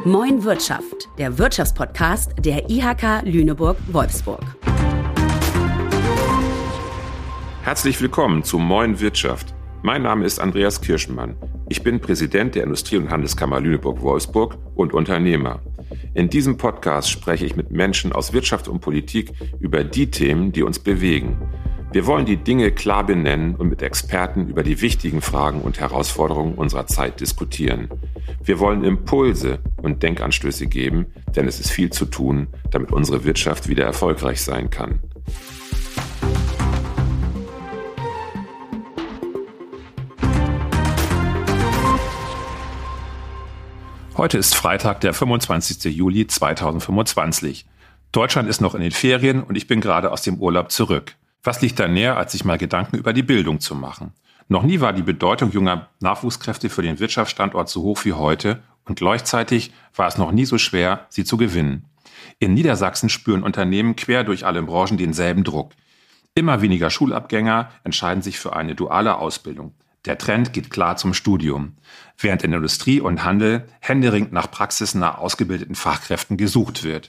Moin Wirtschaft, der Wirtschaftspodcast der IHK Lüneburg-Wolfsburg. Herzlich willkommen zu Moin Wirtschaft. Mein Name ist Andreas Kirschmann. Ich bin Präsident der Industrie- und Handelskammer Lüneburg-Wolfsburg und Unternehmer. In diesem Podcast spreche ich mit Menschen aus Wirtschaft und Politik über die Themen, die uns bewegen. Wir wollen die Dinge klar benennen und mit Experten über die wichtigen Fragen und Herausforderungen unserer Zeit diskutieren. Wir wollen Impulse und Denkanstöße geben, denn es ist viel zu tun, damit unsere Wirtschaft wieder erfolgreich sein kann. Heute ist Freitag, der 25. Juli 2025. Deutschland ist noch in den Ferien und ich bin gerade aus dem Urlaub zurück. Was liegt da näher, als sich mal Gedanken über die Bildung zu machen? Noch nie war die Bedeutung junger Nachwuchskräfte für den Wirtschaftsstandort so hoch wie heute und gleichzeitig war es noch nie so schwer, sie zu gewinnen. In Niedersachsen spüren Unternehmen quer durch alle Branchen denselben Druck. Immer weniger Schulabgänger entscheiden sich für eine duale Ausbildung. Der Trend geht klar zum Studium, während in Industrie und Handel händeringend nach praxisnah ausgebildeten Fachkräften gesucht wird.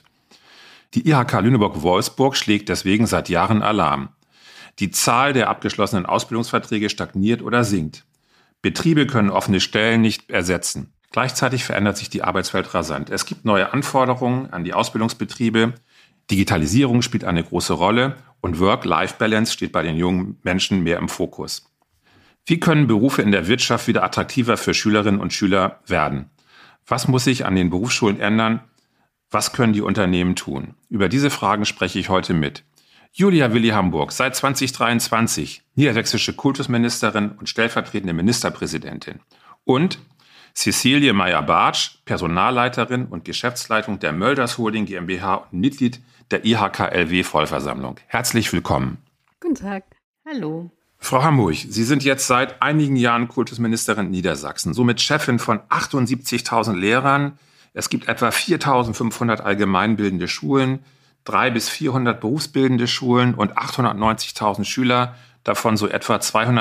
Die IHK Lüneburg-Wolfsburg schlägt deswegen seit Jahren Alarm. Die Zahl der abgeschlossenen Ausbildungsverträge stagniert oder sinkt. Betriebe können offene Stellen nicht ersetzen. Gleichzeitig verändert sich die Arbeitswelt rasant. Es gibt neue Anforderungen an die Ausbildungsbetriebe. Digitalisierung spielt eine große Rolle und Work-Life-Balance steht bei den jungen Menschen mehr im Fokus. Wie können Berufe in der Wirtschaft wieder attraktiver für Schülerinnen und Schüler werden? Was muss sich an den Berufsschulen ändern? Was können die Unternehmen tun? Über diese Fragen spreche ich heute mit Julia Willi Hamburg, seit 2023 niedersächsische Kultusministerin und stellvertretende Ministerpräsidentin. Und Cecilie Meyer-Bartsch, Personalleiterin und Geschäftsleitung der Mölders Holding GmbH und Mitglied der IHK-LW-Vollversammlung. Herzlich willkommen. Guten Tag. Hallo. Frau Hamburg, Sie sind jetzt seit einigen Jahren Kultusministerin in Niedersachsen, somit Chefin von 78.000 Lehrern. Es gibt etwa 4.500 allgemeinbildende Schulen, 300 bis 400 berufsbildende Schulen und 890.000 Schüler, davon so etwa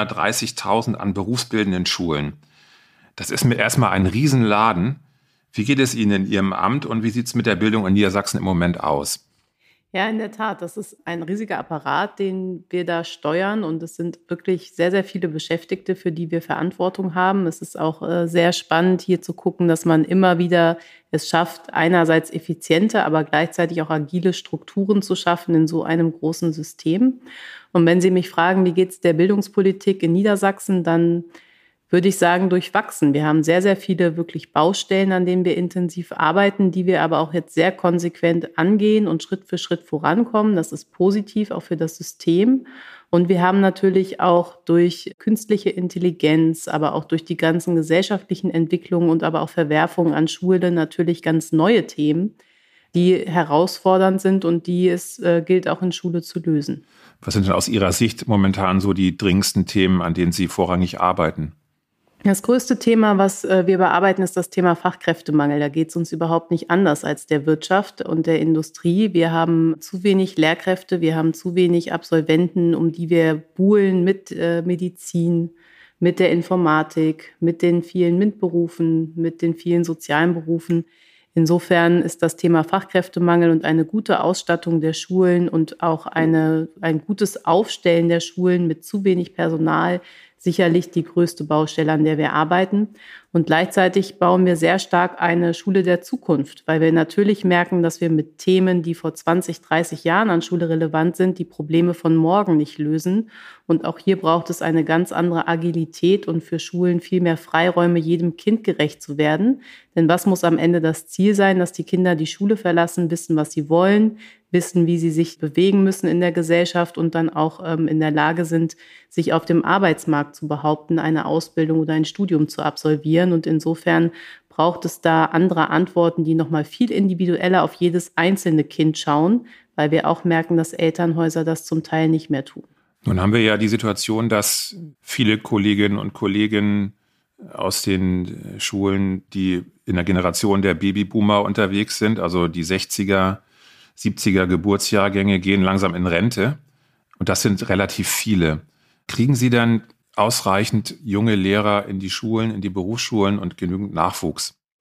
230.000 an berufsbildenden Schulen. Das ist mir erstmal ein Riesenladen. Wie geht es Ihnen in Ihrem Amt und wie sieht es mit der Bildung in Niedersachsen im Moment aus? Ja, in der Tat, das ist ein riesiger Apparat, den wir da steuern und es sind wirklich sehr, sehr viele Beschäftigte, für die wir Verantwortung haben. Es ist auch sehr spannend, hier zu gucken, dass man immer wieder es schafft, einerseits effiziente, aber gleichzeitig auch agile Strukturen zu schaffen in so einem großen System. Und wenn Sie mich fragen, wie geht es der Bildungspolitik in Niedersachsen, dann würde ich sagen, durchwachsen. Wir haben sehr, sehr viele wirklich Baustellen, an denen wir intensiv arbeiten, die wir aber auch jetzt sehr konsequent angehen und Schritt für Schritt vorankommen. Das ist positiv auch für das System. Und wir haben natürlich auch durch künstliche Intelligenz, aber auch durch die ganzen gesellschaftlichen Entwicklungen und aber auch Verwerfungen an Schulen natürlich ganz neue Themen, die herausfordernd sind und die es gilt auch in Schule zu lösen. Was sind denn aus Ihrer Sicht momentan so die dringendsten Themen, an denen Sie vorrangig arbeiten? Das größte Thema, was wir bearbeiten, ist das Thema Fachkräftemangel. Da geht es uns überhaupt nicht anders als der Wirtschaft und der Industrie. Wir haben zu wenig Lehrkräfte, wir haben zu wenig Absolventen, um die wir buhlen mit Medizin, mit der Informatik, mit den vielen MINT-Berufen, mit den vielen sozialen Berufen. Insofern ist das Thema Fachkräftemangel und eine gute Ausstattung der Schulen und auch ein gutes Aufstellen der Schulen mit zu wenig Personal sicherlich die größte Baustelle, an der wir arbeiten. Und gleichzeitig bauen wir sehr stark eine Schule der Zukunft, weil wir natürlich merken, dass wir mit Themen, die vor 20, 30 Jahren an Schule relevant sind, die Probleme von morgen nicht lösen. Und auch hier braucht es eine ganz andere Agilität und für Schulen viel mehr Freiräume, jedem Kind gerecht zu werden. Denn was muss am Ende das Ziel sein, dass die Kinder die Schule verlassen, wissen, was sie wollen, wissen, wie sie sich bewegen müssen in der Gesellschaft und dann auch in der Lage sind, sich auf dem Arbeitsmarkt zu behaupten, eine Ausbildung oder ein Studium zu absolvieren. Und insofern braucht es da andere Antworten, die nochmal viel individueller auf jedes einzelne Kind schauen, weil wir auch merken, dass Elternhäuser das zum Teil nicht mehr tun. Nun haben wir ja die Situation, dass viele Kolleginnen und Kollegen aus den Schulen, die in der Generation der Babyboomer unterwegs sind, also die 60er, 70er Geburtsjahrgänge gehen langsam in Rente. Und das sind relativ viele. Kriegen Sie dann ausreichend junge Lehrer in die Schulen, in die Berufsschulen und genügend Nachwuchs?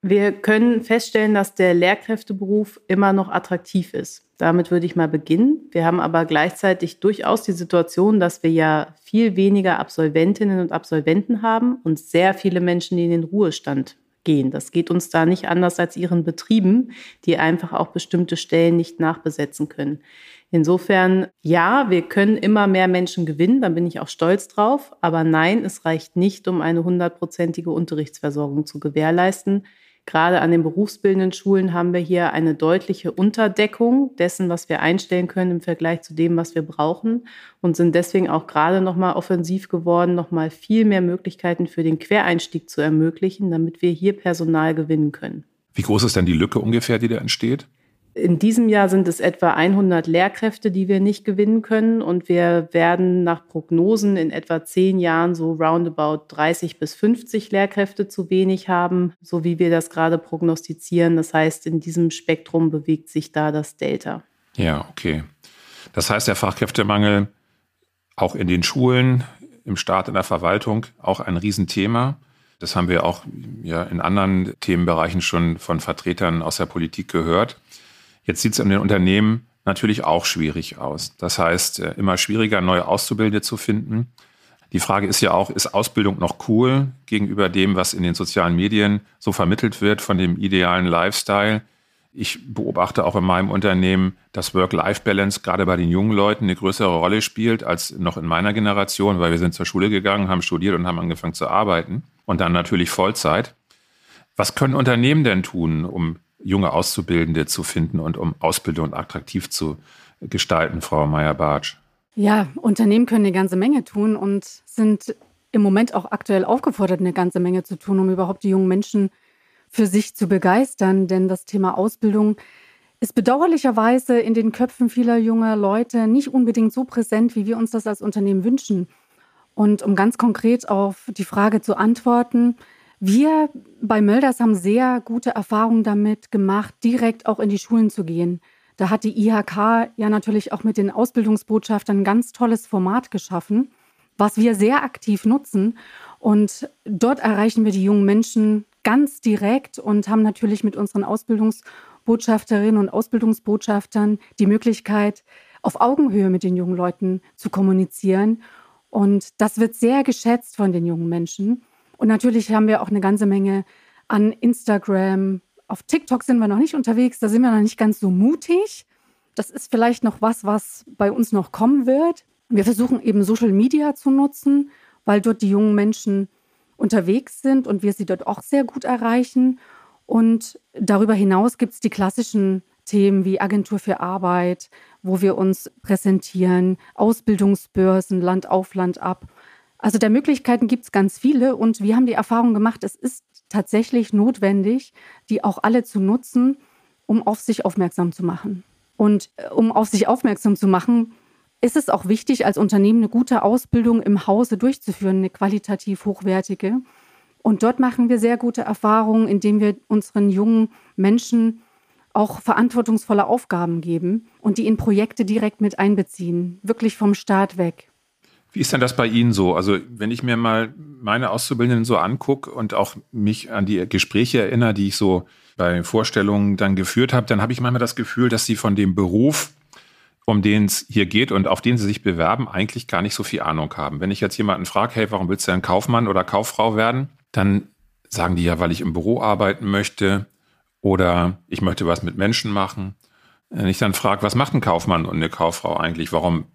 Wir können feststellen, dass der Lehrkräfteberuf immer noch attraktiv ist. Damit würde ich mal beginnen. Wir haben aber gleichzeitig durchaus die Situation, dass wir ja viel weniger Absolventinnen und Absolventen haben und sehr viele Menschen, die in den Ruhestand gehen. Das geht uns da nicht anders als Ihren Betrieben, die einfach auch bestimmte Stellen nicht nachbesetzen können. Insofern, ja, wir können immer mehr Menschen gewinnen, da bin ich auch stolz drauf. Aber nein, es reicht nicht, um eine 100%ige Unterrichtsversorgung zu gewährleisten. Gerade an den berufsbildenden Schulen haben wir hier eine deutliche Unterdeckung dessen, was wir einstellen können im Vergleich zu dem, was wir brauchen und sind deswegen auch gerade nochmal offensiv geworden, nochmal viel mehr Möglichkeiten für den Quereinstieg zu ermöglichen, damit wir hier Personal gewinnen können. Wie groß ist denn die Lücke ungefähr, die da entsteht? In diesem Jahr sind es etwa 100 Lehrkräfte, die wir nicht gewinnen können. Und wir werden nach Prognosen in etwa 10 Jahren so roundabout 30 bis 50 Lehrkräfte zu wenig haben, so wie wir das gerade prognostizieren. Das heißt, in diesem Spektrum bewegt sich da das Delta. Ja, okay. Das heißt, der Fachkräftemangel auch in den Schulen, im Staat, in der Verwaltung, auch ein Riesenthema. Das haben wir auch in anderen Themenbereichen schon von Vertretern aus der Politik gehört. Jetzt sieht es in den Unternehmen natürlich auch schwierig aus. Das heißt, immer schwieriger, neue Auszubildende zu finden. Die Frage ist ja auch, ist Ausbildung noch cool gegenüber dem, was in den sozialen Medien so vermittelt wird von dem idealen Lifestyle? Ich beobachte auch in meinem Unternehmen, dass Work-Life-Balance gerade bei den jungen Leuten eine größere Rolle spielt als noch in meiner Generation, weil wir sind zur Schule gegangen, haben studiert und haben angefangen zu arbeiten und dann natürlich Vollzeit. Was können Unternehmen denn tun, um junge Auszubildende zu finden und um Ausbildung attraktiv zu gestalten, Frau Meyer-Bartsch? Ja, Unternehmen können eine ganze Menge tun und sind im Moment auch aktuell aufgefordert, eine ganze Menge zu tun, um überhaupt die jungen Menschen für sich zu begeistern. Denn das Thema Ausbildung ist bedauerlicherweise in den Köpfen vieler junger Leute nicht unbedingt so präsent, wie wir uns das als Unternehmen wünschen. Und um ganz konkret auf die Frage zu antworten, wir bei Mölders haben sehr gute Erfahrungen damit gemacht, direkt auch in die Schulen zu gehen. Da hat die IHK ja natürlich auch mit den Ausbildungsbotschaftern ein ganz tolles Format geschaffen, was wir sehr aktiv nutzen. Und dort erreichen wir die jungen Menschen ganz direkt und haben natürlich mit unseren Ausbildungsbotschafterinnen und Ausbildungsbotschaftern die Möglichkeit, auf Augenhöhe mit den jungen Leuten zu kommunizieren. Und das wird sehr geschätzt von den jungen Menschen. Und natürlich haben wir auch eine ganze Menge an Instagram. Auf TikTok sind wir noch nicht unterwegs, da sind wir noch nicht ganz so mutig. Das ist vielleicht noch was bei uns noch kommen wird. Wir versuchen eben Social Media zu nutzen, weil dort die jungen Menschen unterwegs sind und wir sie dort auch sehr gut erreichen. Und darüber hinaus gibt es die klassischen Themen wie Agentur für Arbeit, wo wir uns präsentieren, Ausbildungsbörsen, Land auf, Land ab. Also der Möglichkeiten gibt es ganz viele und wir haben die Erfahrung gemacht, es ist tatsächlich notwendig, die auch alle zu nutzen, um auf sich aufmerksam zu machen. Und um auf sich aufmerksam zu machen, ist es auch wichtig, als Unternehmen eine gute Ausbildung im Hause durchzuführen, eine qualitativ hochwertige. Und dort machen wir sehr gute Erfahrungen, indem wir unseren jungen Menschen auch verantwortungsvolle Aufgaben geben und die in Projekte direkt mit einbeziehen, wirklich vom Start weg. Wie ist denn das bei Ihnen so? Also wenn ich mir mal meine Auszubildenden so angucke und auch mich an die Gespräche erinnere, die ich so bei Vorstellungen dann geführt habe, dann habe ich manchmal das Gefühl, dass sie von dem Beruf, um den es hier geht und auf den sie sich bewerben, eigentlich gar nicht so viel Ahnung haben. Wenn ich jetzt jemanden frage, hey, warum willst du denn Kaufmann oder Kauffrau werden? Dann sagen die ja, weil ich im Büro arbeiten möchte oder ich möchte was mit Menschen machen. Wenn ich dann frage, was macht ein Kaufmann und eine Kauffrau eigentlich?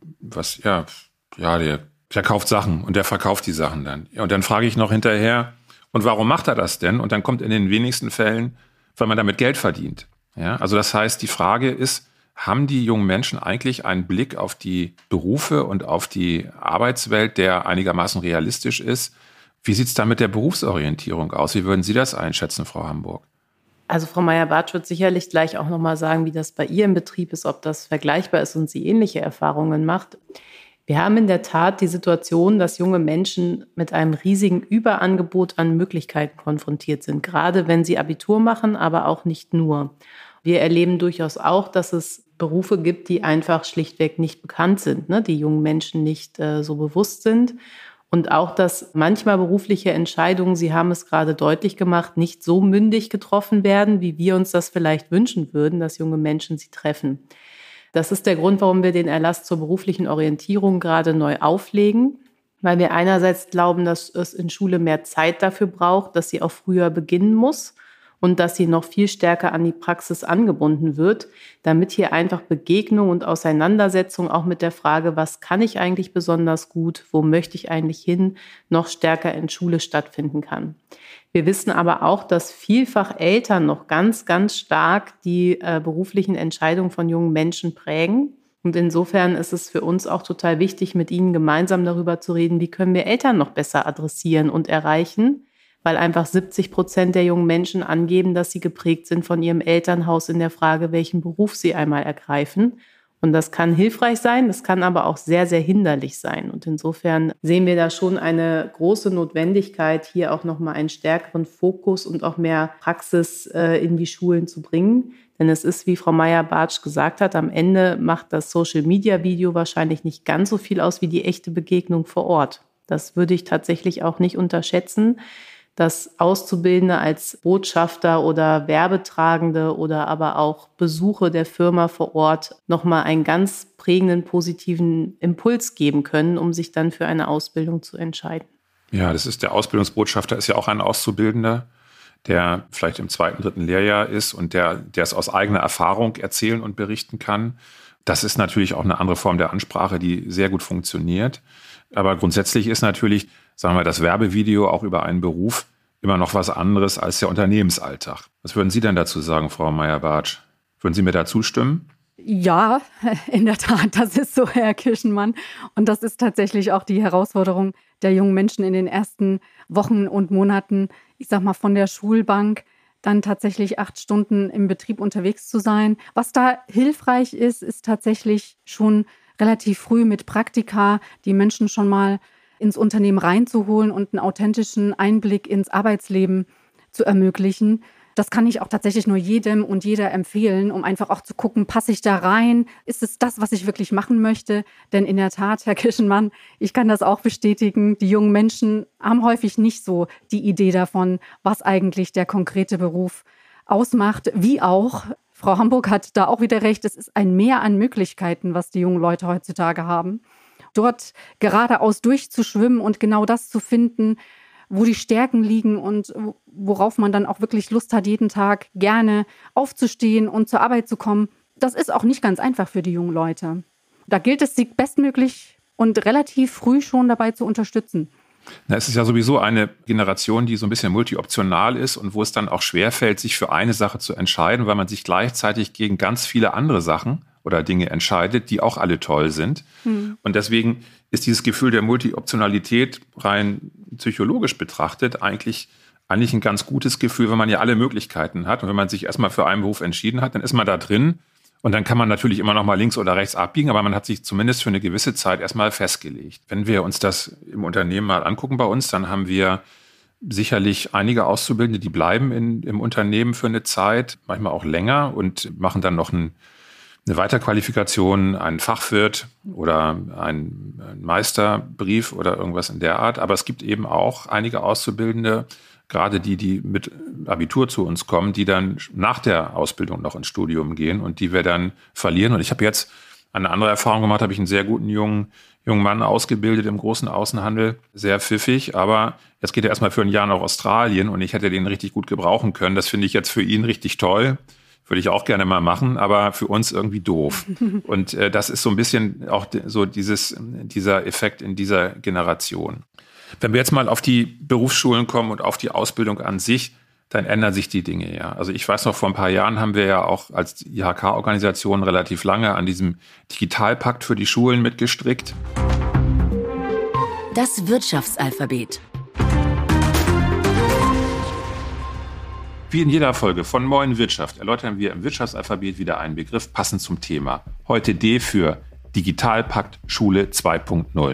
Der kauft Sachen und der verkauft die Sachen dann. Ja, und dann frage ich noch hinterher, und warum macht er das denn? Und dann kommt in den wenigsten Fällen, weil man damit Geld verdient. Ja, also das heißt, die Frage ist, haben die jungen Menschen eigentlich einen Blick auf die Berufe und auf die Arbeitswelt, der einigermaßen realistisch ist? Wie sieht es da mit der Berufsorientierung aus? Wie würden Sie das einschätzen, Frau Hamburg? Also Frau Meyer-Bartsch wird sicherlich gleich auch nochmal sagen, wie das bei ihr im Betrieb ist, ob das vergleichbar ist und sie ähnliche Erfahrungen macht. Wir haben in der Tat die Situation, dass junge Menschen mit einem riesigen Überangebot an Möglichkeiten konfrontiert sind, gerade wenn sie Abitur machen, aber auch nicht nur. Wir erleben durchaus auch, dass es Berufe gibt, die einfach schlichtweg nicht bekannt sind, die jungen Menschen nicht so bewusst sind. Und auch, dass manchmal berufliche Entscheidungen, Sie haben es gerade deutlich gemacht, nicht so mündig getroffen werden, wie wir uns das vielleicht wünschen würden, dass junge Menschen sie treffen. Das ist der Grund, warum wir den Erlass zur beruflichen Orientierung gerade neu auflegen, weil wir einerseits glauben, dass es in Schule mehr Zeit dafür braucht, dass sie auch früher beginnen muss und dass sie noch viel stärker an die Praxis angebunden wird, damit hier einfach Begegnung und Auseinandersetzung auch mit der Frage, was kann ich eigentlich besonders gut, wo möchte ich eigentlich hin, noch stärker in Schule stattfinden kann. Wir wissen aber auch, dass vielfach Eltern noch ganz, ganz stark die beruflichen Entscheidungen von jungen Menschen prägen. Und insofern ist es für uns auch total wichtig, mit ihnen gemeinsam darüber zu reden, wie können wir Eltern noch besser adressieren und erreichen, weil einfach 70% der jungen Menschen angeben, dass sie geprägt sind von ihrem Elternhaus in der Frage, welchen Beruf sie einmal ergreifen. Und das kann hilfreich sein, das kann aber auch sehr, sehr hinderlich sein. Und insofern sehen wir da schon eine große Notwendigkeit, hier auch nochmal einen stärkeren Fokus und auch mehr Praxis in die Schulen zu bringen. Denn es ist, wie Frau Meyer-Bartsch gesagt hat, am Ende macht das Social-Media-Video wahrscheinlich nicht ganz so viel aus wie die echte Begegnung vor Ort. Das würde ich tatsächlich auch nicht unterschätzen, dass Auszubildende als Botschafter oder Werbetragende oder aber auch Besuche der Firma vor Ort nochmal einen ganz prägenden, positiven Impuls geben können, um sich dann für eine Ausbildung zu entscheiden. Ja, das ist der Ausbildungsbotschafter, ist ja auch ein Auszubildender, der vielleicht im 2., 3. Lehrjahr ist und der es aus eigener Erfahrung erzählen und berichten kann. Das ist natürlich auch eine andere Form der Ansprache, die sehr gut funktioniert. Aber grundsätzlich ist natürlich, sagen wir mal, das Werbevideo auch über einen Beruf immer noch was anderes als der Unternehmensalltag. Was würden Sie denn dazu sagen, Frau Meyer-Bartsch? Würden Sie mir da zustimmen? Ja, in der Tat, das ist so, Herr Kirschenmann. Und das ist tatsächlich auch die Herausforderung der jungen Menschen in den ersten Wochen und Monaten, ich sag mal von der Schulbank, dann tatsächlich 8 Stunden im Betrieb unterwegs zu sein. Was da hilfreich ist, ist tatsächlich schon relativ früh mit Praktika die Menschen schon mal ins Unternehmen reinzuholen und einen authentischen Einblick ins Arbeitsleben zu ermöglichen. Das kann ich auch tatsächlich nur jedem und jeder empfehlen, um einfach auch zu gucken, passe ich da rein? Ist es das, was ich wirklich machen möchte? Denn in der Tat, Herr Kirschenmann, ich kann das auch bestätigen, die jungen Menschen haben häufig nicht so die Idee davon, was eigentlich der konkrete Beruf ausmacht. Wie auch, Frau Hamburg hat da auch wieder recht, es ist ein Mehr an Möglichkeiten, was die jungen Leute heutzutage haben. Dort geradeaus durchzuschwimmen und genau das zu finden, wo die Stärken liegen und worauf man dann auch wirklich Lust hat, jeden Tag gerne aufzustehen und zur Arbeit zu kommen. Das ist auch nicht ganz einfach für die jungen Leute. Da gilt es, sie bestmöglich und relativ früh schon dabei zu unterstützen. Na, es ist ja sowieso eine Generation, die so ein bisschen multioptional ist und wo es dann auch schwerfällt, sich für eine Sache zu entscheiden, weil man sich gleichzeitig gegen ganz viele andere Sachen oder Dinge entscheidet, die auch alle toll sind. Und deswegen ist dieses Gefühl der Multioptionalität rein psychologisch betrachtet eigentlich ein ganz gutes Gefühl, wenn man ja alle Möglichkeiten hat. Und wenn man sich erstmal für einen Beruf entschieden hat, dann ist man da drin. Und dann kann man natürlich immer noch mal links oder rechts abbiegen, aber man hat sich zumindest für eine gewisse Zeit erstmal festgelegt. Wenn wir uns das im Unternehmen mal angucken bei uns, dann haben wir sicherlich einige Auszubildende, die bleiben im Unternehmen für eine Zeit, manchmal auch länger und machen dann noch eine Weiterqualifikation, einen Fachwirt oder einen Meisterbrief oder irgendwas in der Art. Aber es gibt eben auch einige Auszubildende, gerade die mit Abitur zu uns kommen, die dann nach der Ausbildung noch ins Studium gehen und die wir dann verlieren. Und ich habe jetzt eine andere Erfahrung gemacht, habe ich einen sehr guten jungen Mann ausgebildet im großen Außenhandel, sehr pfiffig, aber jetzt geht er erstmal für ein Jahr nach Australien und ich hätte den richtig gut gebrauchen können. Das finde ich jetzt für ihn richtig toll. Würde ich auch gerne mal machen, aber für uns irgendwie doof. Und das ist so ein bisschen auch so dieser Effekt in dieser Generation. Wenn wir jetzt mal auf die Berufsschulen kommen und auf die Ausbildung an sich, dann ändern sich die Dinge ja. Also ich weiß noch, vor ein paar Jahren haben wir ja auch als IHK-Organisation relativ lange an diesem Digitalpakt für die Schulen mitgestrickt. Das Wirtschaftsalphabet. Wie in jeder Folge von Moin Wirtschaft erläutern wir im Wirtschaftsalphabet wieder einen Begriff passend zum Thema. Heute D für Digitalpakt Schule 2.0.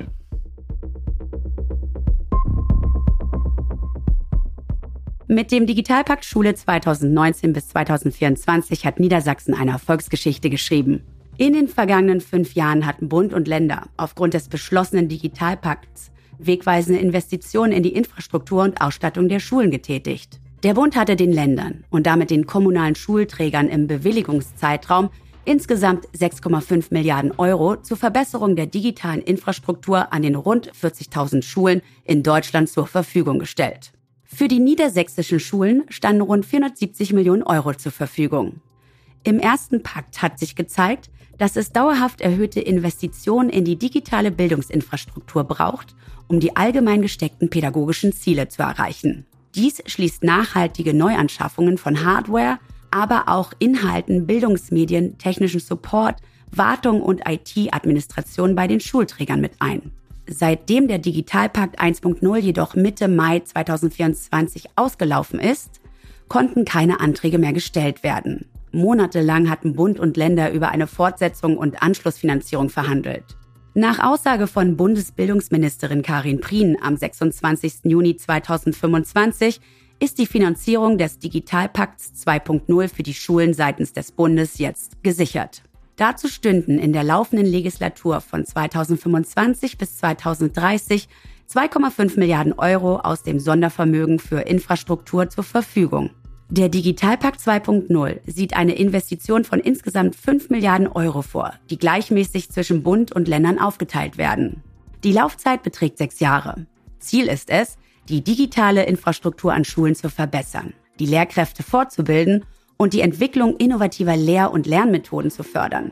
Mit dem Digitalpakt Schule 2019 bis 2024 hat Niedersachsen eine Erfolgsgeschichte geschrieben. In den vergangenen 5 Jahren hatten Bund und Länder aufgrund des beschlossenen Digitalpakts wegweisende Investitionen in die Infrastruktur und Ausstattung der Schulen getätigt. Der Bund hatte den Ländern und damit den kommunalen Schulträgern im Bewilligungszeitraum insgesamt 6,5 Milliarden Euro zur Verbesserung der digitalen Infrastruktur an den rund 40.000 Schulen in Deutschland zur Verfügung gestellt. Für die niedersächsischen Schulen standen rund 470 Millionen Euro zur Verfügung. Im ersten Pakt hat sich gezeigt, dass es dauerhaft erhöhte Investitionen in die digitale Bildungsinfrastruktur braucht, um die allgemein gesteckten pädagogischen Ziele zu erreichen. Dies schließt nachhaltige Neuanschaffungen von Hardware, aber auch Inhalten, Bildungsmedien, technischen Support, Wartung und IT-Administration bei den Schulträgern mit ein. Seitdem der Digitalpakt 1.0 jedoch Mitte Mai 2024 ausgelaufen ist, konnten keine Anträge mehr gestellt werden. Monatelang hatten Bund und Länder über eine Fortsetzung und Anschlussfinanzierung verhandelt. Nach Aussage von Bundesbildungsministerin Karin Prien am 26. Juni 2025 ist die Finanzierung des Digitalpakts 2.0 für die Schulen seitens des Bundes jetzt gesichert. Dazu stünden in der laufenden Legislatur von 2025 bis 2030 2,5 Milliarden Euro aus dem Sondervermögen für Infrastruktur zur Verfügung. Der Digitalpakt 2.0 sieht eine Investition von insgesamt 5 Milliarden Euro vor, die gleichmäßig zwischen Bund und Ländern aufgeteilt werden. Die Laufzeit beträgt 6 Jahre. Ziel ist es, die digitale Infrastruktur an Schulen zu verbessern, die Lehrkräfte fortzubilden und die Entwicklung innovativer Lehr- und Lernmethoden zu fördern.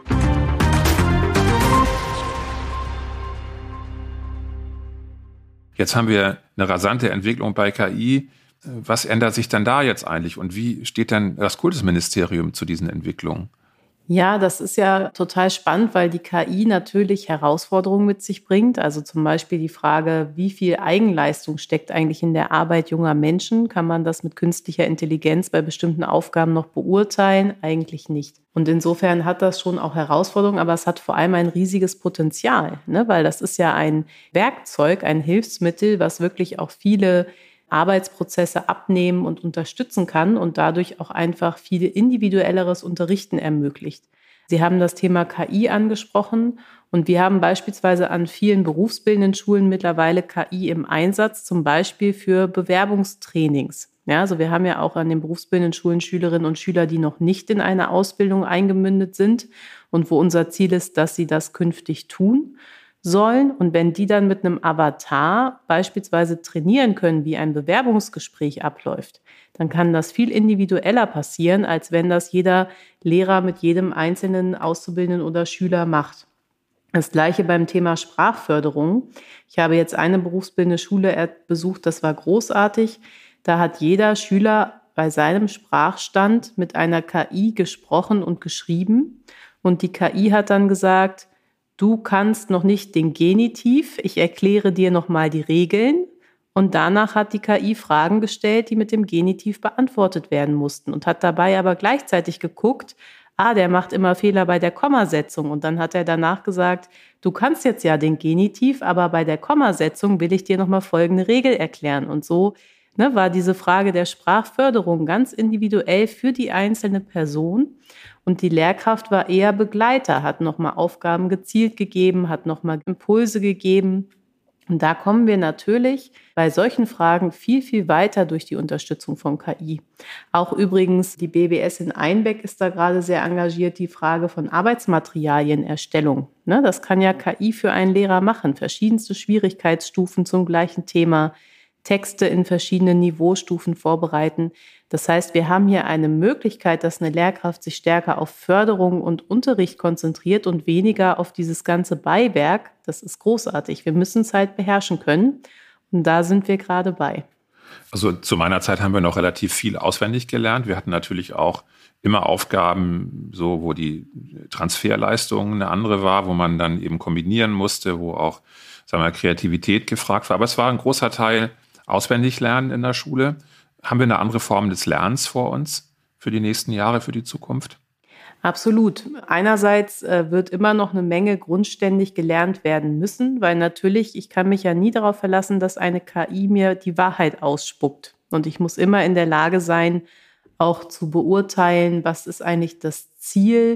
Jetzt haben wir eine rasante Entwicklung bei KI. Was ändert sich dann da jetzt eigentlich und wie steht dann das Kultusministerium zu diesen Entwicklungen? Ja, das ist ja total spannend, weil die KI natürlich Herausforderungen mit sich bringt. Also zum Beispiel die Frage, wie viel Eigenleistung steckt eigentlich in der Arbeit junger Menschen? Kann man das mit künstlicher Intelligenz bei bestimmten Aufgaben noch beurteilen? Eigentlich nicht. Und insofern hat das schon auch Herausforderungen, aber es hat vor allem ein riesiges Potenzial, ne? Weil das ist ja ein Werkzeug, ein Hilfsmittel, was wirklich auch viele Arbeitsprozesse abnehmen und unterstützen kann und dadurch auch einfach viel individuelleres Unterrichten ermöglicht. Sie haben das Thema KI angesprochen und wir haben beispielsweise an vielen berufsbildenden Schulen mittlerweile KI im Einsatz, zum Beispiel für Bewerbungstrainings. Ja, also wir haben ja auch an den berufsbildenden Schulen Schülerinnen und Schüler, die noch nicht in eine Ausbildung eingemündet sind und wo unser Ziel ist, dass sie das künftig tun sollen. Und wenn die dann mit einem Avatar beispielsweise trainieren können, wie ein Bewerbungsgespräch abläuft, dann kann das viel individueller passieren, als wenn das jeder Lehrer mit jedem einzelnen Auszubildenden oder Schüler macht. Das Gleiche beim Thema Sprachförderung. Ich habe jetzt eine berufsbildende Schule besucht, das war großartig. Da hat jeder Schüler bei seinem Sprachstand mit einer KI gesprochen und geschrieben. Und die KI hat dann gesagt, du kannst noch nicht den Genitiv, ich erkläre dir nochmal die Regeln. Und danach hat die KI Fragen gestellt, die mit dem Genitiv beantwortet werden mussten und hat dabei aber gleichzeitig geguckt, der macht immer Fehler bei der Kommasetzung. Und dann hat er danach gesagt, du kannst jetzt ja den Genitiv, aber bei der Kommasetzung will ich dir nochmal folgende Regel erklären. Und so war diese Frage der Sprachförderung ganz individuell für die einzelne Person. Und die Lehrkraft war eher Begleiter, hat nochmal Aufgaben gezielt gegeben, hat nochmal Impulse gegeben. Und da kommen wir natürlich bei solchen Fragen viel, viel weiter durch die Unterstützung von KI. Auch übrigens die BBS in Einbeck ist da gerade sehr engagiert, die Frage von Arbeitsmaterialienerstellung. Das kann ja KI für einen Lehrer machen, verschiedenste Schwierigkeitsstufen zum gleichen Thema, Texte in verschiedenen Niveaustufen vorbereiten. Das heißt, wir haben hier eine Möglichkeit, dass eine Lehrkraft sich stärker auf Förderung und Unterricht konzentriert und weniger auf dieses ganze Beiwerk. Das ist großartig. Wir müssen es halt beherrschen können. Und da sind wir gerade bei. Also zu meiner Zeit haben wir noch relativ viel auswendig gelernt. Wir hatten natürlich auch immer Aufgaben, so wo die Transferleistung eine andere war, wo man dann eben kombinieren musste, wo auch, sagen wir, Kreativität gefragt war. Aber es war ein großer Teil auswendig lernen in der Schule. Haben wir eine andere Form des Lernens vor uns für die nächsten Jahre, für die Zukunft? Absolut. Einerseits wird immer noch eine Menge grundständig gelernt werden müssen, weil natürlich, ich kann mich ja nie darauf verlassen, dass eine KI mir die Wahrheit ausspuckt. Und ich muss immer in der Lage sein, auch zu beurteilen, was ist eigentlich das Ziel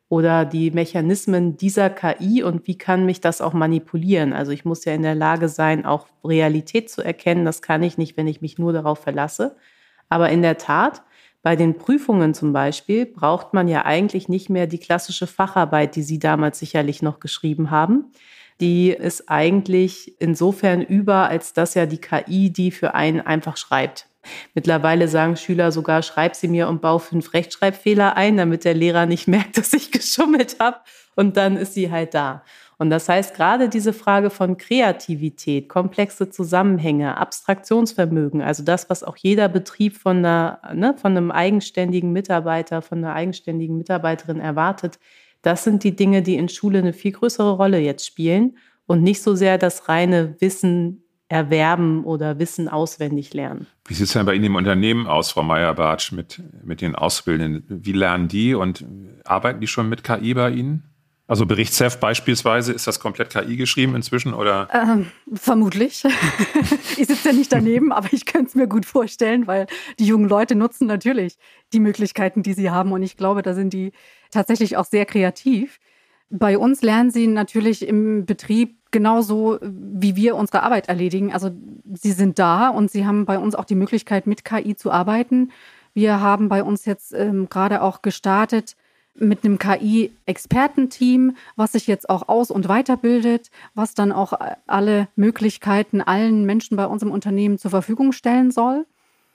oder die Mechanismen dieser KI und wie kann mich das auch manipulieren. Also ich muss ja in der Lage sein, auch Realität zu erkennen. Das kann ich nicht, wenn ich mich nur darauf verlasse. Aber in der Tat, bei den Prüfungen zum Beispiel, braucht man ja eigentlich nicht mehr die klassische Facharbeit, die Sie damals sicherlich noch geschrieben haben. Die ist eigentlich insofern über, als dass ja die KI die für einen einfach schreibt. Mittlerweile sagen Schüler sogar, schreib sie mir und bau 5 Rechtschreibfehler ein, damit der Lehrer nicht merkt, dass ich geschummelt habe. Und dann ist sie halt da. Und das heißt, gerade diese Frage von Kreativität, komplexe Zusammenhänge, Abstraktionsvermögen, also das, was auch jeder Betrieb von einem eigenständigen Mitarbeiter, von einer eigenständigen Mitarbeiterin erwartet, das sind die Dinge, die in Schule eine viel größere Rolle jetzt spielen und nicht so sehr das reine Wissen erwerben oder Wissen auswendig lernen. Wie sieht es denn bei Ihnen im Unternehmen aus, Frau Meyer-Bartsch, mit den Auszubildenden? Wie lernen die und arbeiten die schon mit KI bei Ihnen? Also Berichtsheft beispielsweise, ist das komplett KI geschrieben inzwischen, oder? Vermutlich. Ich sitze ja nicht daneben, aber ich könnte es mir gut vorstellen, weil die jungen Leute nutzen natürlich die Möglichkeiten, die sie haben. Und ich glaube, da sind die tatsächlich auch sehr kreativ. Bei uns lernen sie natürlich im Betrieb genauso, wie wir unsere Arbeit erledigen. Also sie sind da und sie haben bei uns auch die Möglichkeit, mit KI zu arbeiten. Wir haben bei uns jetzt gerade auch gestartet mit einem KI-Expertenteam, was sich jetzt auch aus- und weiterbildet, was dann auch alle Möglichkeiten allen Menschen bei uns im Unternehmen zur Verfügung stellen soll.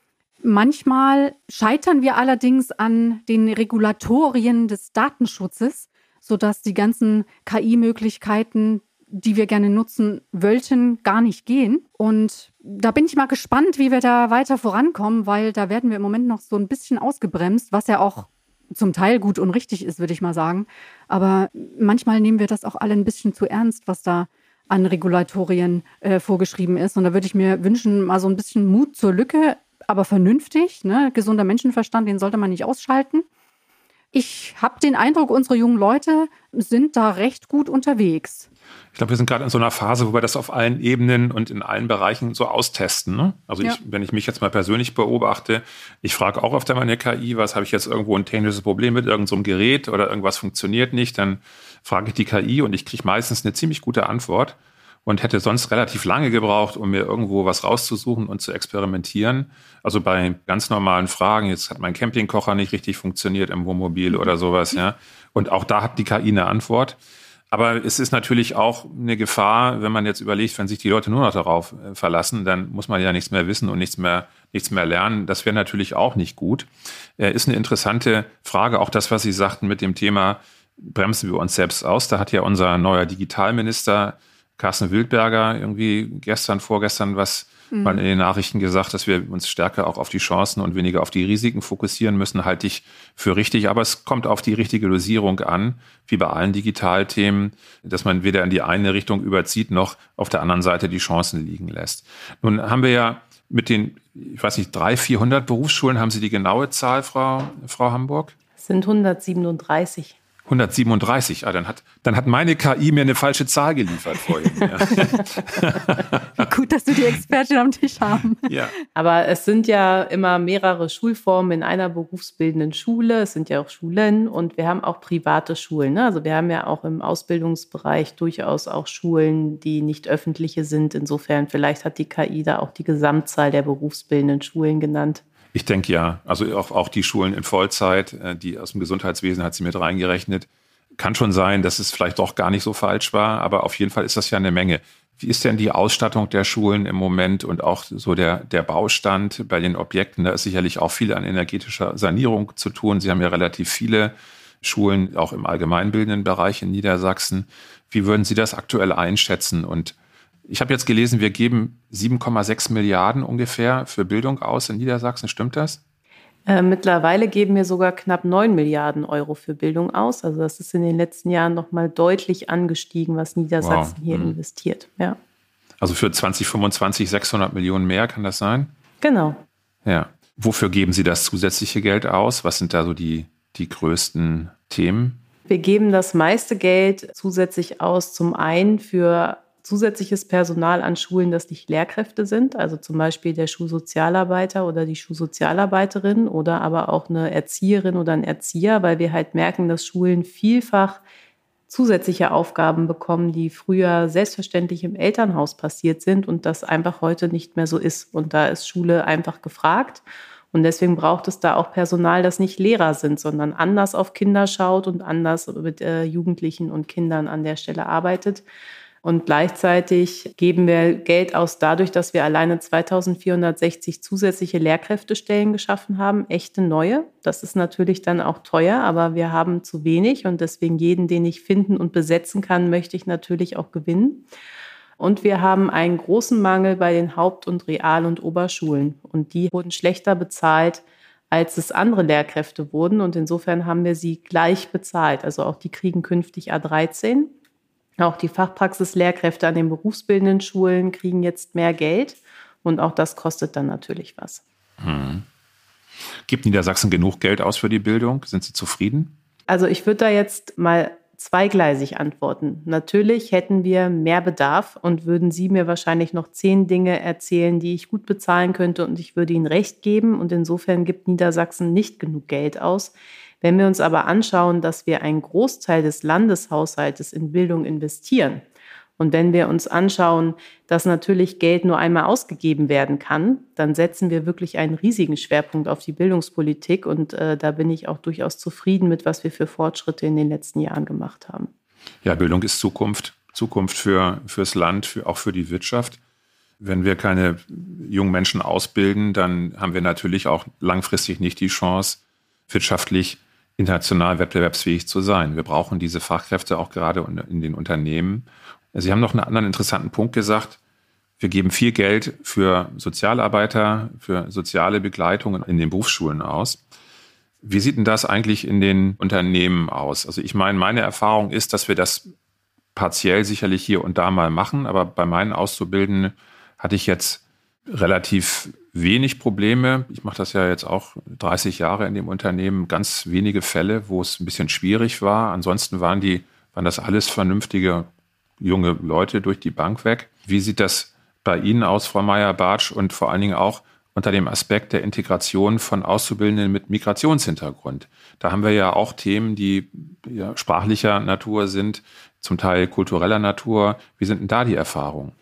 Manchmal scheitern wir allerdings an den Regulatorien des Datenschutzes, sodass die ganzen KI-Möglichkeiten, die wir gerne nutzen wollten, gar nicht gehen. Und da bin ich mal gespannt, wie wir da weiter vorankommen, weil da werden wir im Moment noch so ein bisschen ausgebremst, was ja auch zum Teil gut und richtig ist, würde ich mal sagen. Aber manchmal nehmen wir das auch alle ein bisschen zu ernst, was da an Regulatorien vorgeschrieben ist. Und da würde ich mir wünschen, mal so ein bisschen Mut zur Lücke, aber vernünftig. Ne? Gesunder Menschenverstand, den sollte man nicht ausschalten. Ich habe den Eindruck, unsere jungen Leute sind da recht gut unterwegs. Ich glaube, wir sind gerade in so einer Phase, wo wir das auf allen Ebenen und in allen Bereichen so austesten. Ne? Also ja. Wenn ich mich jetzt mal persönlich beobachte, ich frage auch öfter meine KI, was habe ich jetzt irgendwo ein technisches Problem mit irgendeinem so Gerät oder irgendwas funktioniert nicht, dann frage ich die KI und ich kriege meistens eine ziemlich gute Antwort und hätte sonst relativ lange gebraucht, um mir irgendwo was rauszusuchen und zu experimentieren. Also bei ganz normalen Fragen, jetzt hat mein Campingkocher nicht richtig funktioniert im Wohnmobil oder sowas, ja. Und auch da hat die KI eine Antwort. Aber es ist natürlich auch eine Gefahr, wenn man jetzt überlegt, wenn sich die Leute nur noch darauf verlassen, dann muss man ja nichts mehr wissen und nichts mehr lernen. Das wäre natürlich auch nicht gut. Ist eine interessante Frage, auch das, was Sie sagten mit dem Thema, bremsen wir uns selbst aus. Da hat ja unser neuer Digitalminister Carsten Wildberger irgendwie vorgestern was mal in den Nachrichten gesagt, dass wir uns stärker auch auf die Chancen und weniger auf die Risiken fokussieren müssen, halte ich für richtig. Aber es kommt auf die richtige Dosierung an, wie bei allen Digitalthemen, dass man weder in die eine Richtung überzieht, noch auf der anderen Seite die Chancen liegen lässt. Nun haben wir ja mit den, 300, 400 Berufsschulen, haben Sie die genaue Zahl, Frau Hamburg? Es sind 137. 137, dann hat meine KI mir eine falsche Zahl geliefert vorhin. Ja. Gut, dass wir die Expertin am Tisch haben. Ja. Aber es sind ja immer mehrere Schulformen in einer berufsbildenden Schule. Es sind ja auch Schulen und wir haben auch private Schulen. Ne? Also wir haben ja auch im Ausbildungsbereich durchaus auch Schulen, die nicht öffentliche sind. Insofern vielleicht hat die KI da auch die Gesamtzahl der berufsbildenden Schulen genannt. Ich denke ja, also auch die Schulen in Vollzeit, die aus dem Gesundheitswesen hat sie mit reingerechnet. Kann schon sein, dass es vielleicht doch gar nicht so falsch war, aber auf jeden Fall ist das ja eine Menge. Wie ist denn die Ausstattung der Schulen im Moment und auch so der Baustand bei den Objekten? Da ist sicherlich auch viel an energetischer Sanierung zu tun. Sie haben ja relativ viele Schulen, auch im allgemeinbildenden Bereich in Niedersachsen. Wie würden Sie das aktuell einschätzen? Und ich habe jetzt gelesen, wir geben 7,6 Milliarden ungefähr für Bildung aus in Niedersachsen. Stimmt das? Mittlerweile geben wir sogar knapp 9 Milliarden Euro für Bildung aus. Also das ist in den letzten Jahren nochmal deutlich angestiegen, was Niedersachsen hier investiert. Ja. Also für 2025 600 Millionen mehr, kann das sein? Genau. Ja. Wofür geben Sie das zusätzliche Geld aus? Was sind da so die größten Themen? Wir geben das meiste Geld zusätzlich aus, zum einen für zusätzliches Personal an Schulen, das nicht Lehrkräfte sind, also zum Beispiel der Schulsozialarbeiter oder die Schulsozialarbeiterin oder aber auch eine Erzieherin oder ein Erzieher, weil wir halt merken, dass Schulen vielfach zusätzliche Aufgaben bekommen, die früher selbstverständlich im Elternhaus passiert sind und das einfach heute nicht mehr so ist. Und da ist Schule einfach gefragt. Und deswegen braucht es da auch Personal, das nicht Lehrer sind, sondern anders auf Kinder schaut und anders mit Jugendlichen und Kindern an der Stelle arbeitet. Und gleichzeitig geben wir Geld aus dadurch, dass wir alleine 2460 zusätzliche Lehrkräftestellen geschaffen haben, echte neue. Das ist natürlich dann auch teuer, aber wir haben zu wenig und deswegen jeden, den ich finden und besetzen kann, möchte ich natürlich auch gewinnen. Und wir haben einen großen Mangel bei den Haupt- und Real- und Oberschulen. Und die wurden schlechter bezahlt, als es andere Lehrkräfte wurden. Und insofern haben wir sie gleich bezahlt. Also auch die kriegen künftig A13. Auch die Fachpraxislehrkräfte an den berufsbildenden Schulen kriegen jetzt mehr Geld. Und auch das kostet dann natürlich was. Gibt Niedersachsen genug Geld aus für die Bildung? Sind Sie zufrieden? Also ich würde da jetzt mal zweigleisig antworten. Natürlich hätten wir mehr Bedarf und würden Sie mir wahrscheinlich noch 10 Dinge erzählen, die ich gut bezahlen könnte und ich würde Ihnen recht geben. Und insofern gibt Niedersachsen nicht genug Geld aus. Wenn wir uns aber anschauen, dass wir einen Großteil des Landeshaushaltes in Bildung investieren und wenn wir uns anschauen, dass natürlich Geld nur einmal ausgegeben werden kann, dann setzen wir wirklich einen riesigen Schwerpunkt auf die Bildungspolitik und da bin ich auch durchaus zufrieden mit, was wir für Fortschritte in den letzten Jahren gemacht haben. Ja, Bildung ist Zukunft fürs Land, auch für die Wirtschaft. Wenn wir keine jungen Menschen ausbilden, dann haben wir natürlich auch langfristig nicht die Chance, wirtschaftlich international wettbewerbsfähig zu sein. Wir brauchen diese Fachkräfte auch gerade in den Unternehmen. Sie haben noch einen anderen interessanten Punkt gesagt. Wir geben viel Geld für Sozialarbeiter, für soziale Begleitung in den Berufsschulen aus. Wie sieht denn das eigentlich in den Unternehmen aus? Also ich meine Erfahrung ist, dass wir das partiell sicherlich hier und da mal machen, aber bei meinen Auszubildenden hatte ich jetzt relativ wenig Probleme. Ich mache das ja jetzt auch 30 Jahre in dem Unternehmen. Ganz wenige Fälle, wo es ein bisschen schwierig war. Ansonsten waren das alles vernünftige junge Leute durch die Bank weg. Wie sieht das bei Ihnen aus, Frau Meyer-Bartsch, und vor allen Dingen auch unter dem Aspekt der Integration von Auszubildenden mit Migrationshintergrund? Da haben wir ja auch Themen, die ja sprachlicher Natur sind, zum Teil kultureller Natur. Wie sind denn da die Erfahrungen?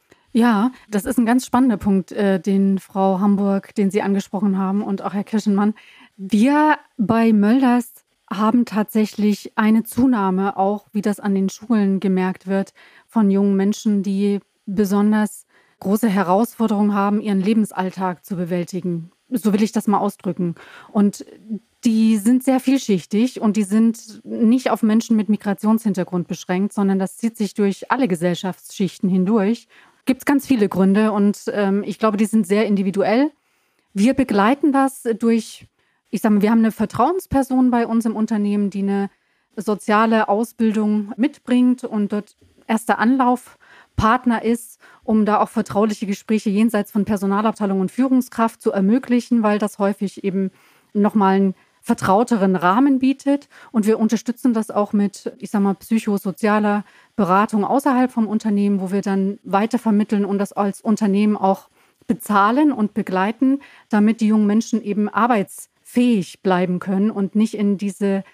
Ja, das ist ein ganz spannender Punkt, den Frau Hamburg, den Sie angesprochen haben und auch Herr Kirschenmann. Wir bei Mölders haben tatsächlich eine Zunahme, auch wie das an den Schulen gemerkt wird, von jungen Menschen, die besonders große Herausforderungen haben, ihren Lebensalltag zu bewältigen. So will ich das mal ausdrücken. Und die sind sehr vielschichtig und die sind nicht auf Menschen mit Migrationshintergrund beschränkt, sondern das zieht sich durch alle Gesellschaftsschichten hindurch. Gibt es ganz viele Gründe und ich glaube, die sind sehr individuell. Wir begleiten das durch, ich sage mal, wir haben eine Vertrauensperson bei uns im Unternehmen, die eine soziale Ausbildung mitbringt und dort erster Anlaufpartner ist, um da auch vertrauliche Gespräche jenseits von Personalabteilung und Führungskraft zu ermöglichen, weil das häufig eben nochmal einen vertrauteren Rahmen bietet. Und wir unterstützen das auch mit, ich sage mal, psychosozialer Beratung außerhalb vom Unternehmen, wo wir dann weitervermitteln und das als Unternehmen auch bezahlen und begleiten, damit die jungen Menschen eben arbeitsfähig bleiben können und nicht in diesen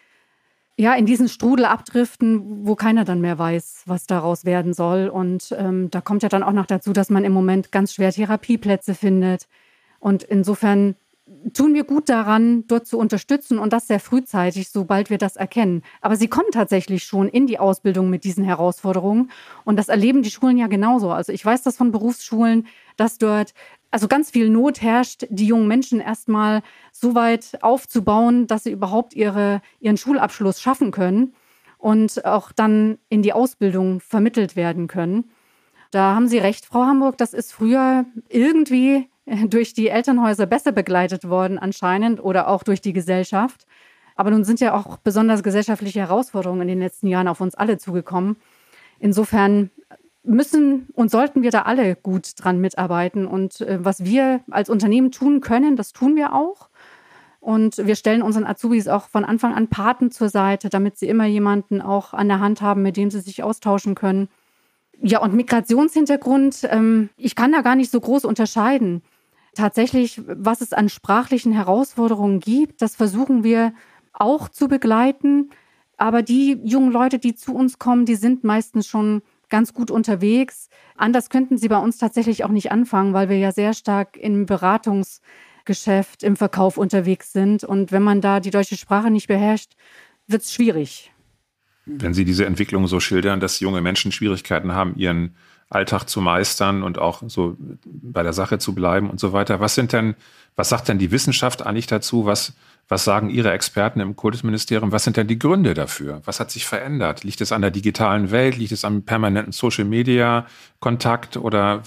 Strudel abdriften, wo keiner dann mehr weiß, was daraus werden soll. Und da kommt ja dann auch noch dazu, dass man im Moment ganz schwer Therapieplätze findet. Und insofern tun wir gut daran, dort zu unterstützen und das sehr frühzeitig, sobald wir das erkennen. Aber sie kommen tatsächlich schon in die Ausbildung mit diesen Herausforderungen und das erleben die Schulen ja genauso. Also ich weiß das von Berufsschulen, dass dort also ganz viel Not herrscht, die jungen Menschen erstmal so weit aufzubauen, dass sie überhaupt ihren Schulabschluss schaffen können und auch dann in die Ausbildung vermittelt werden können. Da haben Sie recht, Frau Hamburg, das ist früher irgendwie durch die Elternhäuser besser begleitet worden anscheinend oder auch durch die Gesellschaft. Aber nun sind ja auch besonders gesellschaftliche Herausforderungen in den letzten Jahren auf uns alle zugekommen. Insofern müssen und sollten wir da alle gut dran mitarbeiten. Und was wir als Unternehmen tun können, das tun wir auch. Und wir stellen unseren Azubis auch von Anfang an Paten zur Seite, damit sie immer jemanden auch an der Hand haben, mit dem sie sich austauschen können. Ja, und Migrationshintergrund, ich kann da gar nicht so groß unterscheiden. Tatsächlich, was es an sprachlichen Herausforderungen gibt, das versuchen wir auch zu begleiten. Aber die jungen Leute, die zu uns kommen, die sind meistens schon ganz gut unterwegs. Anders könnten sie bei uns tatsächlich auch nicht anfangen, weil wir ja sehr stark im Beratungsgeschäft, im Verkauf unterwegs sind. Und wenn man da die deutsche Sprache nicht beherrscht, wird es schwierig. Wenn Sie diese Entwicklung so schildern, dass junge Menschen Schwierigkeiten haben, ihren Alltag zu meistern und auch so bei der Sache zu bleiben und so weiter. Was sagt denn die Wissenschaft eigentlich dazu? Was sagen Ihre Experten im Kultusministerium? Was sind denn die Gründe dafür? Was hat sich verändert? Liegt es an der digitalen Welt? Liegt es am permanenten Social-Media-Kontakt? Oder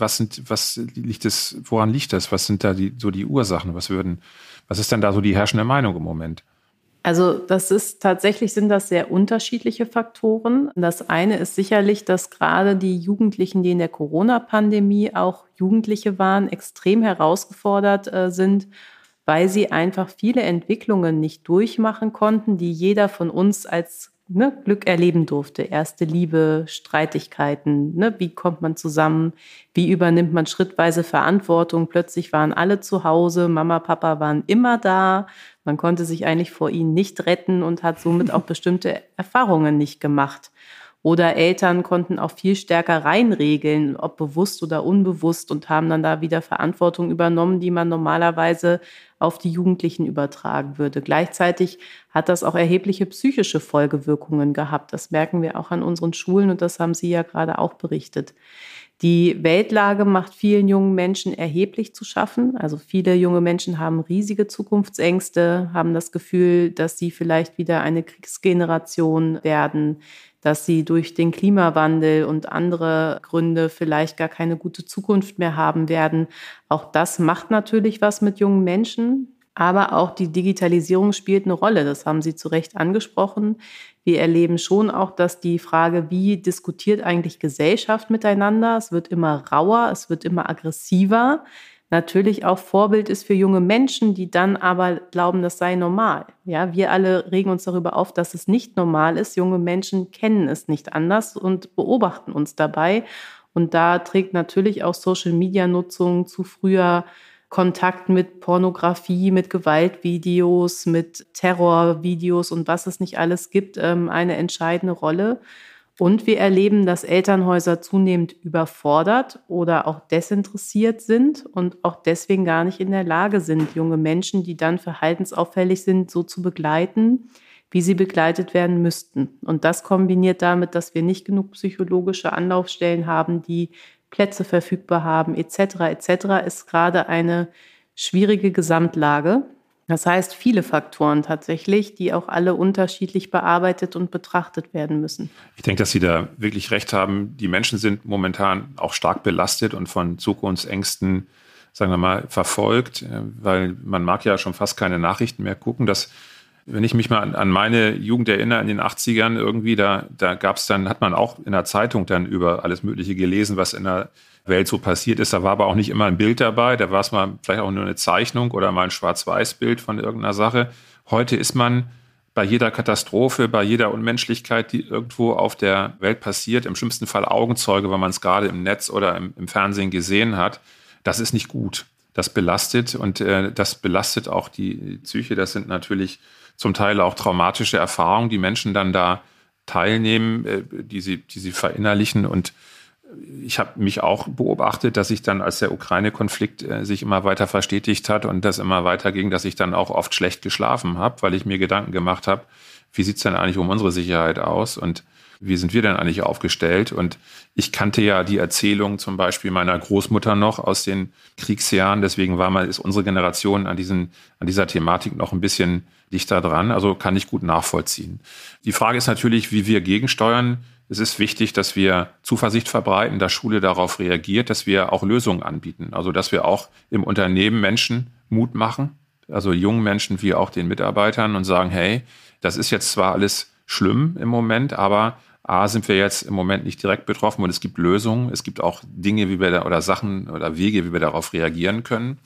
woran liegt das? Was sind da die Ursachen? Was ist denn da so die herrschende Meinung im Moment? Also sind das sehr unterschiedliche Faktoren. Das eine ist sicherlich, dass gerade die Jugendlichen, die in der Corona-Pandemie auch Jugendliche waren, extrem herausgefordert sind, weil sie einfach viele Entwicklungen nicht durchmachen konnten, die jeder von uns als Glück erleben durfte. Erste Liebe, Streitigkeiten, wie kommt man zusammen, wie übernimmt man schrittweise Verantwortung. Plötzlich waren alle zu Hause, Mama, Papa waren immer da. Man konnte sich eigentlich vor ihnen nicht retten und hat somit auch bestimmte Erfahrungen nicht gemacht. Oder Eltern konnten auch viel stärker reinregeln, ob bewusst oder unbewusst, und haben dann da wieder Verantwortung übernommen, die man normalerweise auf die Jugendlichen übertragen würde. Gleichzeitig hat das auch erhebliche psychische Folgewirkungen gehabt. Das merken wir auch an unseren Schulen und das haben Sie ja gerade auch berichtet. Die Weltlage macht vielen jungen Menschen erheblich zu schaffen. Also viele junge Menschen haben riesige Zukunftsängste, haben das Gefühl, dass sie vielleicht wieder eine Kriegsgeneration werden, dass sie durch den Klimawandel und andere Gründe vielleicht gar keine gute Zukunft mehr haben werden. Auch das macht natürlich was mit jungen Menschen. Aber auch die Digitalisierung spielt eine Rolle. Das haben Sie zu Recht angesprochen. Wir erleben schon auch, dass die Frage, wie diskutiert eigentlich Gesellschaft miteinander, es wird immer rauer, es wird immer aggressiver, natürlich auch Vorbild ist für junge Menschen, die dann aber glauben, das sei normal. Ja, wir alle regen uns darüber auf, dass es nicht normal ist. Junge Menschen kennen es nicht anders und beobachten uns dabei. Und da trägt natürlich auch Social-Media-Nutzung zu früher Kontakt mit Pornografie, mit Gewaltvideos, mit Terrorvideos und was es nicht alles gibt, eine entscheidende Rolle. Und wir erleben, dass Elternhäuser zunehmend überfordert oder auch desinteressiert sind und auch deswegen gar nicht in der Lage sind, junge Menschen, die dann verhaltensauffällig sind, so zu begleiten, wie sie begleitet werden müssten. Und das kombiniert damit, dass wir nicht genug psychologische Anlaufstellen haben, die Plätze verfügbar haben, etc., ist gerade eine schwierige Gesamtlage. Das heißt, viele Faktoren tatsächlich, die auch alle unterschiedlich bearbeitet und betrachtet werden müssen. Ich denke, dass Sie da wirklich recht haben. Die Menschen sind momentan auch stark belastet und von Zukunftsängsten, sagen wir mal, verfolgt, weil man mag ja schon fast keine Nachrichten mehr gucken. Wenn ich mich mal an meine Jugend erinnere, in den 80ern irgendwie, da gab's dann, hat man auch in der Zeitung dann über alles Mögliche gelesen, was in der Welt so passiert ist. Da war aber auch nicht immer ein Bild dabei, da war es mal vielleicht auch nur eine Zeichnung oder mal ein Schwarz-Weiß-Bild von irgendeiner Sache. Heute ist man bei jeder Katastrophe, bei jeder Unmenschlichkeit, die irgendwo auf der Welt passiert, im schlimmsten Fall Augenzeuge, weil man es gerade im Netz oder im Fernsehen gesehen hat. Das ist nicht gut. Das belastet und das belastet auch die Psyche. Das sind natürlich zum Teil auch traumatische Erfahrungen, die Menschen dann da teilnehmen, die sie verinnerlichen. Und ich habe mich auch beobachtet, dass ich dann, als der Ukraine-Konflikt sich immer weiter verstetigt hat und das immer weiter ging, dass ich dann auch oft schlecht geschlafen habe, weil ich mir Gedanken gemacht habe, wie sieht es denn eigentlich um unsere Sicherheit aus und wie sind wir denn eigentlich aufgestellt? Und ich kannte ja die Erzählung zum Beispiel meiner Großmutter noch aus den Kriegsjahren. Deswegen ist unsere Generation an dieser Thematik noch ein bisschen dichter dran. Also kann ich gut nachvollziehen. Die Frage ist natürlich, wie wir gegensteuern. Es ist wichtig, dass wir Zuversicht verbreiten, dass Schule darauf reagiert, dass wir auch Lösungen anbieten. Also dass wir auch im Unternehmen Menschen Mut machen, also jungen Menschen wie auch den Mitarbeitern und sagen, hey, das ist jetzt zwar alles schlimm im Moment, aber sind wir jetzt im Moment nicht direkt betroffen und es gibt Lösungen, es gibt auch Dinge, oder Sachen oder Wege, wie wir darauf reagieren können.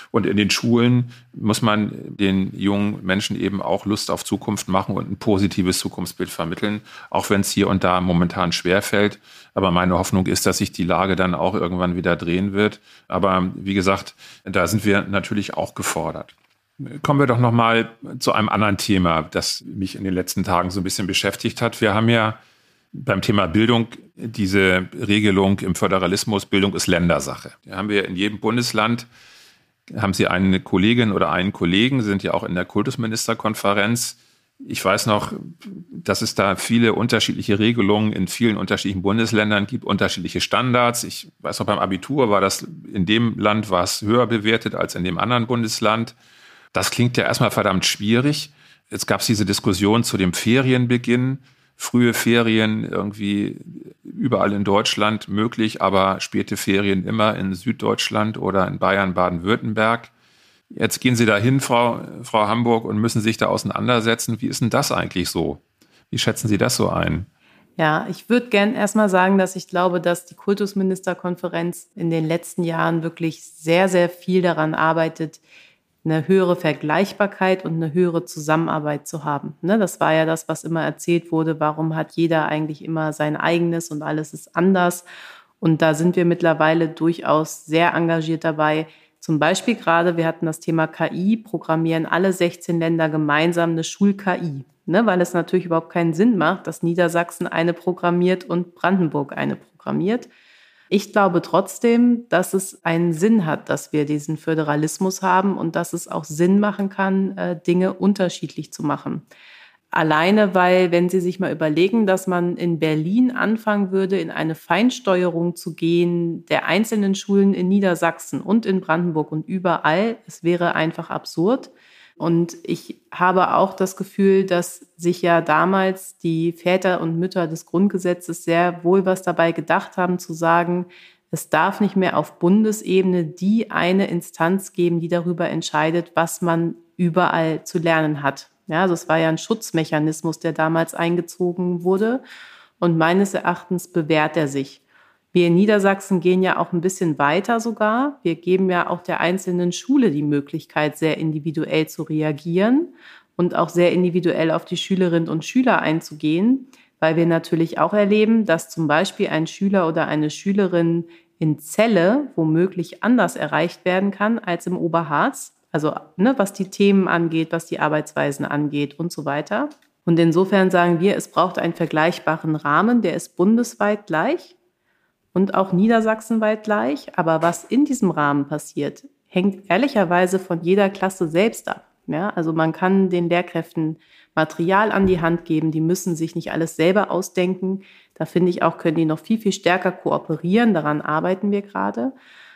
Und in den Schulen muss man den jungen Menschen eben auch Lust auf Zukunft machen und ein positives Zukunftsbild vermitteln, auch wenn es hier und da momentan schwerfällt. Aber meine Hoffnung ist, dass sich die Lage dann auch irgendwann wieder drehen wird. Aber wie gesagt, da sind wir natürlich auch gefordert. Kommen wir doch noch mal zu einem anderen Thema, das mich in den letzten Tagen so ein bisschen beschäftigt hat. Wir haben ja beim Thema Bildung diese Regelung im Föderalismus, Bildung ist Ländersache. Da haben wir in jedem Bundesland, haben Sie eine Kollegin oder einen Kollegen, sind ja auch in der Kultusministerkonferenz. Ich weiß noch, dass es da viele unterschiedliche Regelungen in vielen unterschiedlichen Bundesländern gibt, unterschiedliche Standards. Ich weiß noch, beim Abitur war das in dem Land war es höher bewertet als in dem anderen Bundesland. Das klingt ja erstmal verdammt schwierig. Jetzt gab es diese Diskussion zu dem Ferienbeginn. Frühe Ferien irgendwie überall in Deutschland möglich, aber späte Ferien immer in Süddeutschland oder in Bayern, Baden-Württemberg. Jetzt gehen Sie dahin, Frau Hamburg, und müssen sich da auseinandersetzen. Wie ist denn das eigentlich so? Wie schätzen Sie das so ein? Ja, ich würde gern erstmal sagen, dass ich glaube, dass die Kultusministerkonferenz in den letzten Jahren wirklich sehr, sehr viel daran arbeitet, eine höhere Vergleichbarkeit und eine höhere Zusammenarbeit zu haben. Das war ja das, was immer erzählt wurde. Warum hat jeder eigentlich immer sein eigenes und alles ist anders? Und da sind wir mittlerweile durchaus sehr engagiert dabei. Zum Beispiel gerade, wir hatten das Thema KI, programmieren alle 16 Länder gemeinsam eine Schul-KI. Weil es natürlich überhaupt keinen Sinn macht, dass Niedersachsen eine programmiert und Brandenburg eine programmiert. Ich glaube trotzdem, dass es einen Sinn hat, dass wir diesen Föderalismus haben und dass es auch Sinn machen kann, Dinge unterschiedlich zu machen. Alleine, weil, wenn Sie sich mal überlegen, dass man in Berlin anfangen würde, in eine Feinsteuerung zu gehen der einzelnen Schulen in Niedersachsen und in Brandenburg und überall, es wäre einfach absurd. Und ich habe auch das Gefühl, dass sich ja damals die Väter und Mütter des Grundgesetzes sehr wohl was dabei gedacht haben, zu sagen, es darf nicht mehr auf Bundesebene die eine Instanz geben, die darüber entscheidet, was man überall zu lernen hat. Ja, also es war ja ein Schutzmechanismus, der damals eingezogen wurde. Und meines Erachtens bewährt er sich. Wir in Niedersachsen gehen ja auch ein bisschen weiter sogar. Wir geben ja auch der einzelnen Schule die Möglichkeit, sehr individuell zu reagieren und auch sehr individuell auf die Schülerinnen und Schüler einzugehen, weil wir natürlich auch erleben, dass zum Beispiel ein Schüler oder eine Schülerin in Celle womöglich anders erreicht werden kann als im Oberharz. Also was die Themen angeht, was die Arbeitsweisen angeht und so weiter. Und insofern sagen wir, es braucht einen vergleichbaren Rahmen, der ist bundesweit gleich. Und auch niedersachsenweit gleich. Aber was in diesem Rahmen passiert, hängt ehrlicherweise von jeder Klasse selbst ab. Ja, also man kann den Lehrkräften Material an die Hand geben. Die müssen sich nicht alles selber ausdenken. Da finde ich auch, können die noch viel, viel stärker kooperieren. Daran arbeiten wir gerade.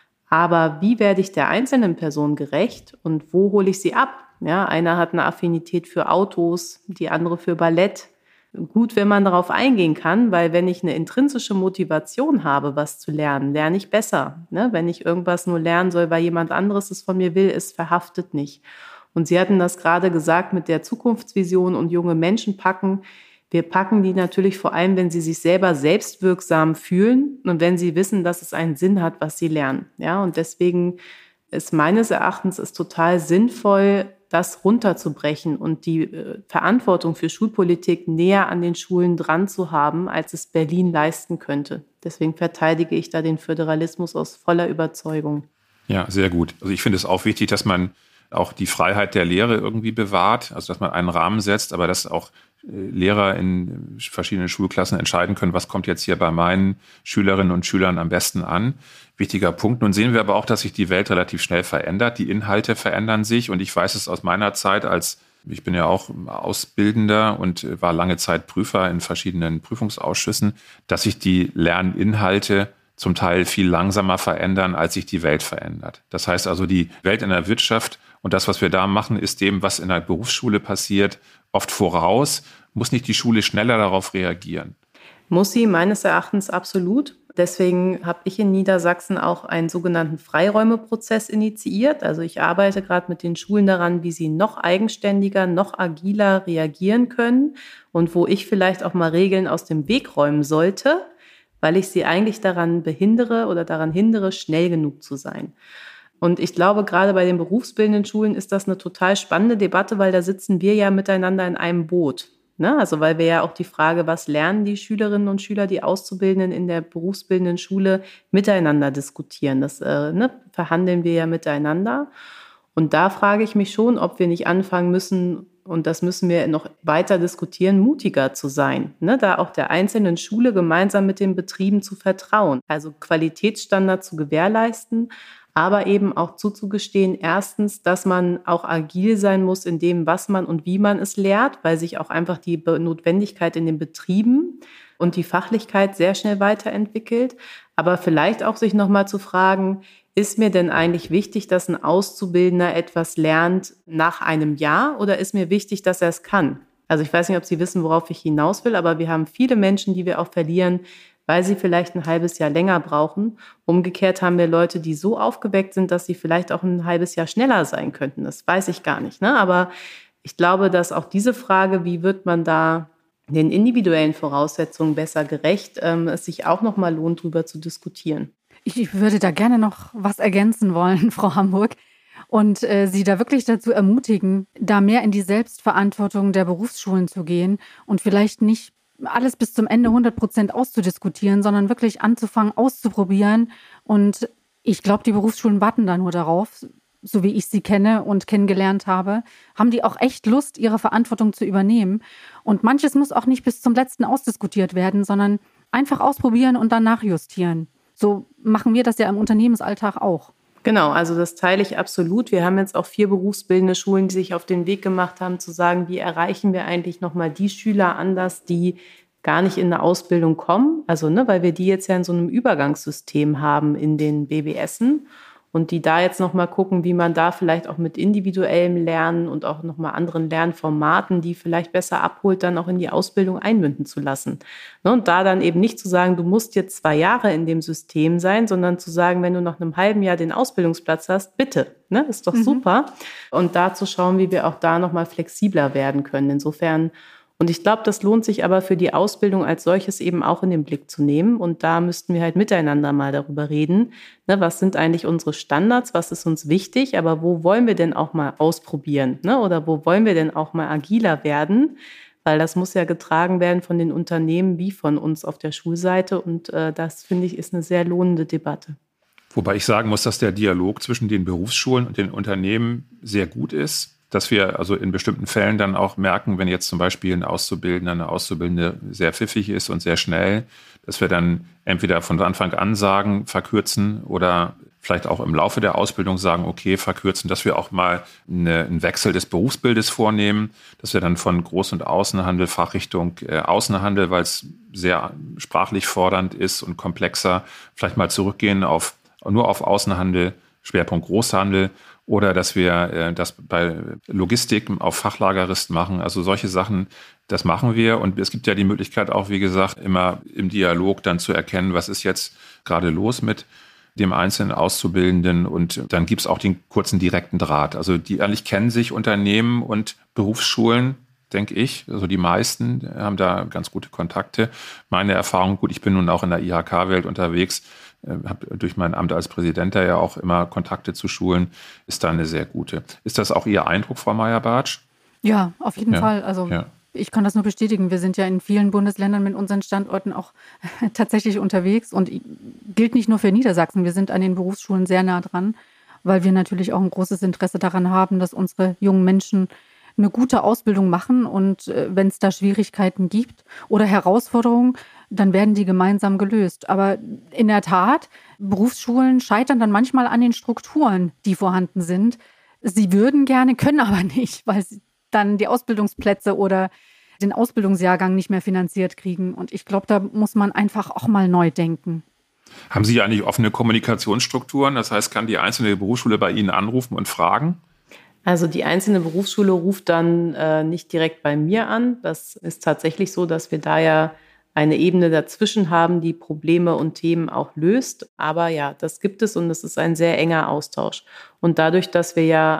Aber wie werde ich der einzelnen Person gerecht und wo hole ich sie ab? Ja, einer hat eine Affinität für Autos, die andere für Ballett. Gut, wenn man darauf eingehen kann, weil wenn ich eine intrinsische Motivation habe, was zu lernen, lerne ich besser. Wenn ich irgendwas nur lernen soll, weil jemand anderes es von mir will, es verhaftet nicht. Und Sie hatten das gerade gesagt mit der Zukunftsvision und junge Menschen packen. Wir packen die natürlich vor allem, wenn sie sich selber selbstwirksam fühlen und wenn sie wissen, dass es einen Sinn hat, was sie lernen. Ja, und deswegen ist meines Erachtens total sinnvoll, das runterzubrechen und die Verantwortung für Schulpolitik näher an den Schulen dran zu haben, als es Berlin leisten könnte. Deswegen verteidige ich da den Föderalismus aus voller Überzeugung. Ja, sehr gut. Also ich finde es auch wichtig, dass man auch die Freiheit der Lehre irgendwie bewahrt, also dass man einen Rahmen setzt, aber dass auch Lehrer in verschiedenen Schulklassen entscheiden können, was kommt jetzt hier bei meinen Schülerinnen und Schülern am besten an. Wichtiger Punkt. Nun sehen wir aber auch, dass sich die Welt relativ schnell verändert. Die Inhalte verändern sich und ich weiß es aus meiner Zeit ich bin ja auch Ausbildender und war lange Zeit Prüfer in verschiedenen Prüfungsausschüssen, dass sich die Lerninhalte zum Teil viel langsamer verändern, als sich die Welt verändert. Das heißt also, die Welt in der Wirtschaft und das, was wir da machen, ist dem, was in der Berufsschule passiert, oft voraus. Muss nicht die Schule schneller darauf reagieren? Muss sie meines Erachtens absolut. Deswegen habe ich in Niedersachsen auch einen sogenannten Freiräumeprozess initiiert. Also ich arbeite gerade mit den Schulen daran, wie sie noch eigenständiger, noch agiler reagieren können und wo ich vielleicht auch mal Regeln aus dem Weg räumen sollte, weil ich sie eigentlich daran behindere oder daran hindere, schnell genug zu sein. Und ich glaube, gerade bei den berufsbildenden Schulen ist das eine total spannende Debatte, weil da sitzen wir ja miteinander in einem Boot. Ne? Also weil wir ja auch die Frage, was lernen die Schülerinnen und Schüler, die Auszubildenden in der berufsbildenden Schule, miteinander diskutieren. Das verhandeln wir ja miteinander. Und da frage ich mich schon, ob wir nicht anfangen müssen, und das müssen wir noch weiter diskutieren, mutiger zu sein. Ne? Da auch der einzelnen Schule gemeinsam mit den Betrieben zu vertrauen. Also Qualitätsstandards zu gewährleisten, aber eben auch zuzugestehen, erstens, dass man auch agil sein muss in dem, was man und wie man es lehrt, weil sich auch einfach die Notwendigkeit in den Betrieben und die Fachlichkeit sehr schnell weiterentwickelt. Aber vielleicht auch sich nochmal zu fragen, ist mir denn eigentlich wichtig, dass ein Auszubildender etwas lernt nach einem Jahr oder ist mir wichtig, dass er es kann? Also ich weiß nicht, ob Sie wissen, worauf ich hinaus will, aber wir haben viele Menschen, die wir auch verlieren, weil sie vielleicht ein halbes Jahr länger brauchen. Umgekehrt haben wir Leute, die so aufgeweckt sind, dass sie vielleicht auch ein halbes Jahr schneller sein könnten. Das weiß ich gar nicht, ne? Aber ich glaube, dass auch diese Frage, wie wird man da den individuellen Voraussetzungen besser gerecht, es sich auch noch mal lohnt, darüber zu diskutieren. Ich würde da gerne noch was ergänzen wollen, Frau Hamburg, und Sie da wirklich dazu ermutigen, da mehr in die Selbstverantwortung der Berufsschulen zu gehen und vielleicht nicht alles bis zum Ende 100% auszudiskutieren, sondern wirklich anzufangen, auszuprobieren. Und ich glaube, die Berufsschulen warten da nur darauf, so wie ich sie kenne und kennengelernt habe, haben die auch echt Lust, ihre Verantwortung zu übernehmen. Und manches muss auch nicht bis zum letzten ausdiskutiert werden, sondern einfach ausprobieren und dann nachjustieren. So machen wir das ja im Unternehmensalltag auch. Genau, also das teile ich absolut. Wir haben jetzt auch 4 berufsbildende Schulen, die sich auf den Weg gemacht haben, zu sagen, wie erreichen wir eigentlich nochmal die Schüler anders, die gar nicht in eine Ausbildung kommen. Also, weil wir die jetzt ja in so einem Übergangssystem haben in den BBSen. Und die da jetzt nochmal gucken, wie man da vielleicht auch mit individuellem Lernen und auch nochmal anderen Lernformaten, die vielleicht besser abholt, dann auch in die Ausbildung einmünden zu lassen. Und da dann eben nicht zu sagen, du musst jetzt 2 Jahre in dem System sein, sondern zu sagen, wenn du nach einem halben Jahr den Ausbildungsplatz hast, bitte, ist doch super. Und da zu schauen, wie wir auch da nochmal flexibler werden können. Insofern. Und ich glaube, das lohnt sich aber für die Ausbildung als solches eben auch in den Blick zu nehmen. Und da müssten wir halt miteinander mal darüber reden. Was sind eigentlich unsere Standards? Was ist uns wichtig? Aber wo wollen wir denn auch mal ausprobieren? Oder wo wollen wir denn auch mal agiler werden? Weil das muss ja getragen werden von den Unternehmen wie von uns auf der Schulseite. Und das, finde ich, ist eine sehr lohnende Debatte. Wobei ich sagen muss, dass der Dialog zwischen den Berufsschulen und den Unternehmen sehr gut ist. Dass wir also in bestimmten Fällen dann auch merken, wenn jetzt zum Beispiel ein Auszubildender, eine Auszubildende sehr pfiffig ist und sehr schnell, dass wir dann entweder von Anfang an sagen, verkürzen oder vielleicht auch im Laufe der Ausbildung sagen, okay, verkürzen, dass wir auch mal einen Wechsel des Berufsbildes vornehmen, dass wir dann von Groß- und Außenhandel, Fachrichtung Außenhandel, weil es sehr sprachlich fordernd ist und komplexer, vielleicht mal zurückgehen nur auf Außenhandel, Schwerpunkt Großhandel. Oder dass wir das bei Logistik auf Fachlagerist machen. Also solche Sachen, das machen wir. Und es gibt ja die Möglichkeit auch, wie gesagt, immer im Dialog dann zu erkennen, was ist jetzt gerade los mit dem einzelnen Auszubildenden. Und dann gibt es auch den kurzen direkten Draht. Also die eigentlich kennen sich Unternehmen und Berufsschulen, denke ich. Also die meisten haben da ganz gute Kontakte. Meine Erfahrung, gut, ich bin nun auch in der IHK-Welt unterwegs, habe durch mein Amt als Präsident da ja auch immer Kontakte zu Schulen, ist da eine sehr gute. Ist das auch Ihr Eindruck, Frau Meyer-Bartsch? Ja, auf jeden Fall. Also ich kann das nur bestätigen. Wir sind ja in vielen Bundesländern mit unseren Standorten auch tatsächlich unterwegs und gilt nicht nur für Niedersachsen. Wir sind an den Berufsschulen sehr nah dran, weil wir natürlich auch ein großes Interesse daran haben, dass unsere jungen Menschen eine gute Ausbildung machen und wenn es da Schwierigkeiten gibt oder Herausforderungen, dann werden die gemeinsam gelöst. Aber in der Tat, Berufsschulen scheitern dann manchmal an den Strukturen, die vorhanden sind. Sie würden gerne, können aber nicht, weil sie dann die Ausbildungsplätze oder den Ausbildungsjahrgang nicht mehr finanziert kriegen. Und ich glaube, da muss man einfach auch mal neu denken. Haben Sie eigentlich offene Kommunikationsstrukturen? Das heißt, kann die einzelne Berufsschule bei Ihnen anrufen und fragen? Also die einzelne Berufsschule ruft dann nicht direkt bei mir an. Das ist tatsächlich so, dass wir da ja eine Ebene dazwischen haben, die Probleme und Themen auch löst. Aber ja, das gibt es und es ist ein sehr enger Austausch. Und dadurch, dass wir ja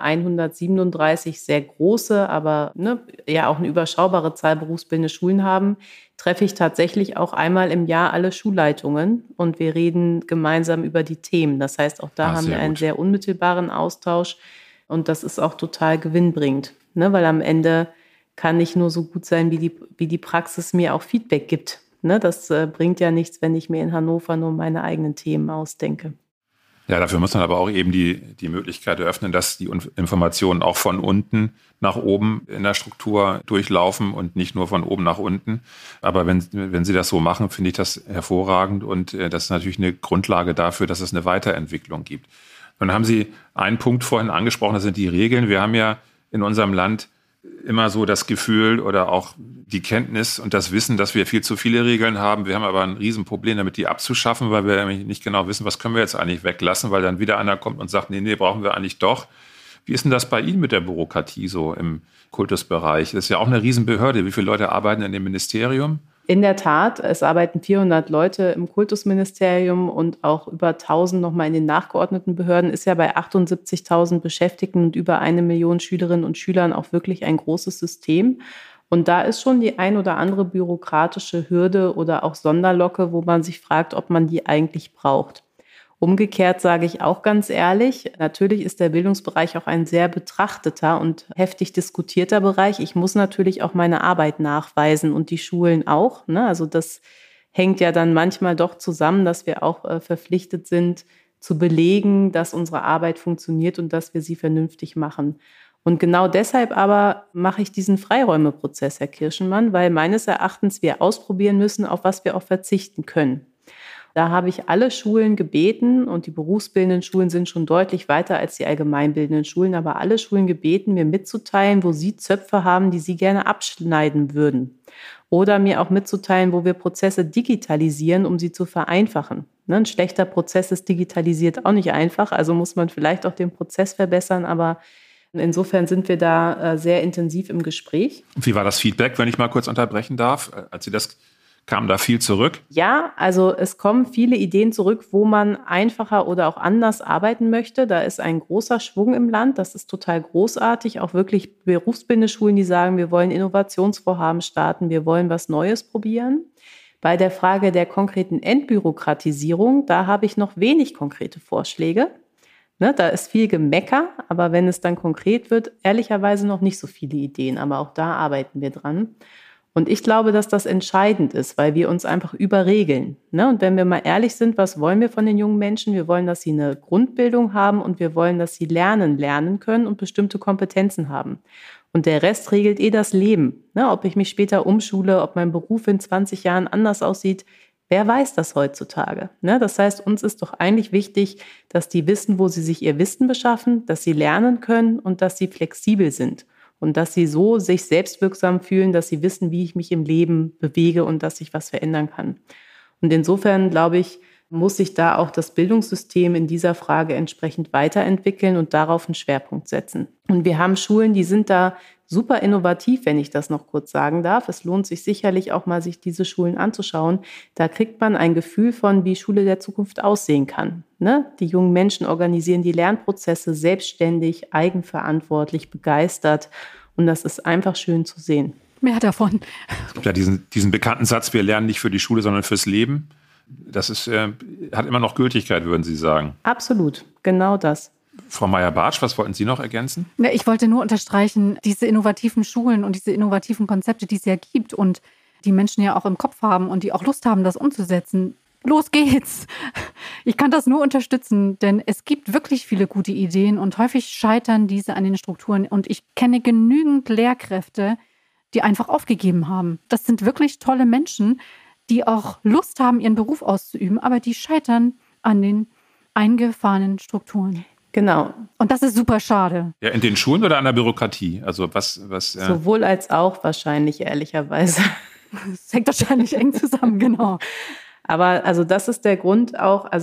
137 sehr große, aber ja auch eine überschaubare Zahl berufsbildende Schulen haben, treffe ich tatsächlich auch einmal im Jahr alle Schulleitungen und wir reden gemeinsam über die Themen. Das heißt, auch da haben wir einen sehr unmittelbaren Austausch und das ist auch total gewinnbringend, weil am Ende kann nicht nur so gut sein, wie die Praxis mir auch Feedback gibt. Das bringt ja nichts, wenn ich mir in Hannover nur meine eigenen Themen ausdenke. Ja, dafür muss man aber auch eben die Möglichkeit eröffnen, dass die Informationen auch von unten nach oben in der Struktur durchlaufen und nicht nur von oben nach unten. Aber wenn Sie das so machen, finde ich das hervorragend und das ist natürlich eine Grundlage dafür, dass es eine Weiterentwicklung gibt. Dann haben Sie einen Punkt vorhin angesprochen, das sind die Regeln. Wir haben ja in unserem Land immer so das Gefühl oder auch die Kenntnis und das Wissen, dass wir viel zu viele Regeln haben. Wir haben aber ein Riesenproblem damit, die abzuschaffen, weil wir nicht genau wissen, was können wir jetzt eigentlich weglassen, weil dann wieder einer kommt und sagt, nee, brauchen wir eigentlich doch. Wie ist denn das bei Ihnen mit der Bürokratie so im Kultusbereich? Das ist ja auch eine Riesenbehörde. Wie viele Leute arbeiten in dem Ministerium? In der Tat, es arbeiten 400 Leute im Kultusministerium und auch über 1000 nochmal in den nachgeordneten Behörden, ist ja bei 78.000 Beschäftigten und über 1 Million Schülerinnen und Schülern auch wirklich ein großes System. Und da ist schon die ein oder andere bürokratische Hürde oder auch Sonderlocke, wo man sich fragt, ob man die eigentlich braucht. Umgekehrt sage ich auch ganz ehrlich, natürlich ist der Bildungsbereich auch ein sehr betrachteter und heftig diskutierter Bereich. Ich muss natürlich auch meine Arbeit nachweisen und die Schulen auch. Also das hängt ja dann manchmal doch zusammen, dass wir auch verpflichtet sind, zu belegen, dass unsere Arbeit funktioniert und dass wir sie vernünftig machen. Und genau deshalb aber mache ich diesen Freiräumeprozess, Herr Kirschenmann, weil meines Erachtens wir ausprobieren müssen, auf was wir auch verzichten können. Da habe ich alle Schulen gebeten und die berufsbildenden Schulen sind schon deutlich weiter als die allgemeinbildenden Schulen, aber alle Schulen gebeten, mir mitzuteilen, wo sie Zöpfe haben, die sie gerne abschneiden würden. Oder mir auch mitzuteilen, wo wir Prozesse digitalisieren, um sie zu vereinfachen. Ein schlechter Prozess ist digitalisiert auch nicht einfach, also muss man vielleicht auch den Prozess verbessern, aber insofern sind wir da sehr intensiv im Gespräch. Wie war das Feedback, wenn ich mal kurz unterbrechen darf, als Sie das kam da viel zurück? Ja, also es kommen viele Ideen zurück, wo man einfacher oder auch anders arbeiten möchte. Da ist ein großer Schwung im Land. Das ist total großartig. Auch wirklich berufsbildende Schulen, die sagen, wir wollen Innovationsvorhaben starten, wir wollen was Neues probieren. Bei der Frage der konkreten Entbürokratisierung, da habe ich noch wenig konkrete Vorschläge. Da ist viel Gemecker, aber wenn es dann konkret wird, ehrlicherweise noch nicht so viele Ideen. Aber auch da arbeiten wir dran. Und ich glaube, dass das entscheidend ist, weil wir uns einfach überregeln. Und wenn wir mal ehrlich sind, was wollen wir von den jungen Menschen? Wir wollen, dass sie eine Grundbildung haben und wir wollen, dass sie lernen können und bestimmte Kompetenzen haben. Und der Rest regelt das Leben. Ob ich mich später umschule, ob mein Beruf in 20 Jahren anders aussieht, wer weiß das heutzutage? Das heißt, uns ist doch eigentlich wichtig, dass die wissen, wo sie sich ihr Wissen beschaffen, dass sie lernen können und dass sie flexibel sind. Und dass sie so sich selbstwirksam fühlen, dass sie wissen, wie ich mich im Leben bewege und dass ich was verändern kann. Und insofern, glaube ich, muss sich da auch das Bildungssystem in dieser Frage entsprechend weiterentwickeln und darauf einen Schwerpunkt setzen. Und wir haben Schulen, die sind da super innovativ, wenn ich das noch kurz sagen darf. Es lohnt sich sicherlich auch mal, sich diese Schulen anzuschauen. Da kriegt man ein Gefühl von, wie Schule der Zukunft aussehen kann. Die jungen Menschen organisieren die Lernprozesse selbstständig, eigenverantwortlich, begeistert. Und das ist einfach schön zu sehen. Mehr davon. Es gibt ja diesen bekannten Satz, wir lernen nicht für die Schule, sondern fürs Leben. Das hat immer noch Gültigkeit, würden Sie sagen. Absolut, genau das. Frau Meyer-Bartsch, was wollten Sie noch ergänzen? Ja, ich wollte nur unterstreichen, diese innovativen Schulen und diese innovativen Konzepte, die es ja gibt und die Menschen ja auch im Kopf haben und die auch Lust haben, das umzusetzen. Los geht's! Ich kann das nur unterstützen, denn es gibt wirklich viele gute Ideen und häufig scheitern diese an den Strukturen. Und ich kenne genügend Lehrkräfte, die einfach aufgegeben haben. Das sind wirklich tolle Menschen, die auch Lust haben, ihren Beruf auszuüben, aber die scheitern an den eingefahrenen Strukturen. Genau. Und das ist super schade. Ja, in den Schulen oder an der Bürokratie? Also was? Sowohl als auch wahrscheinlich, ehrlicherweise. Das hängt wahrscheinlich eng zusammen, genau. Aber also das ist der Grund auch, also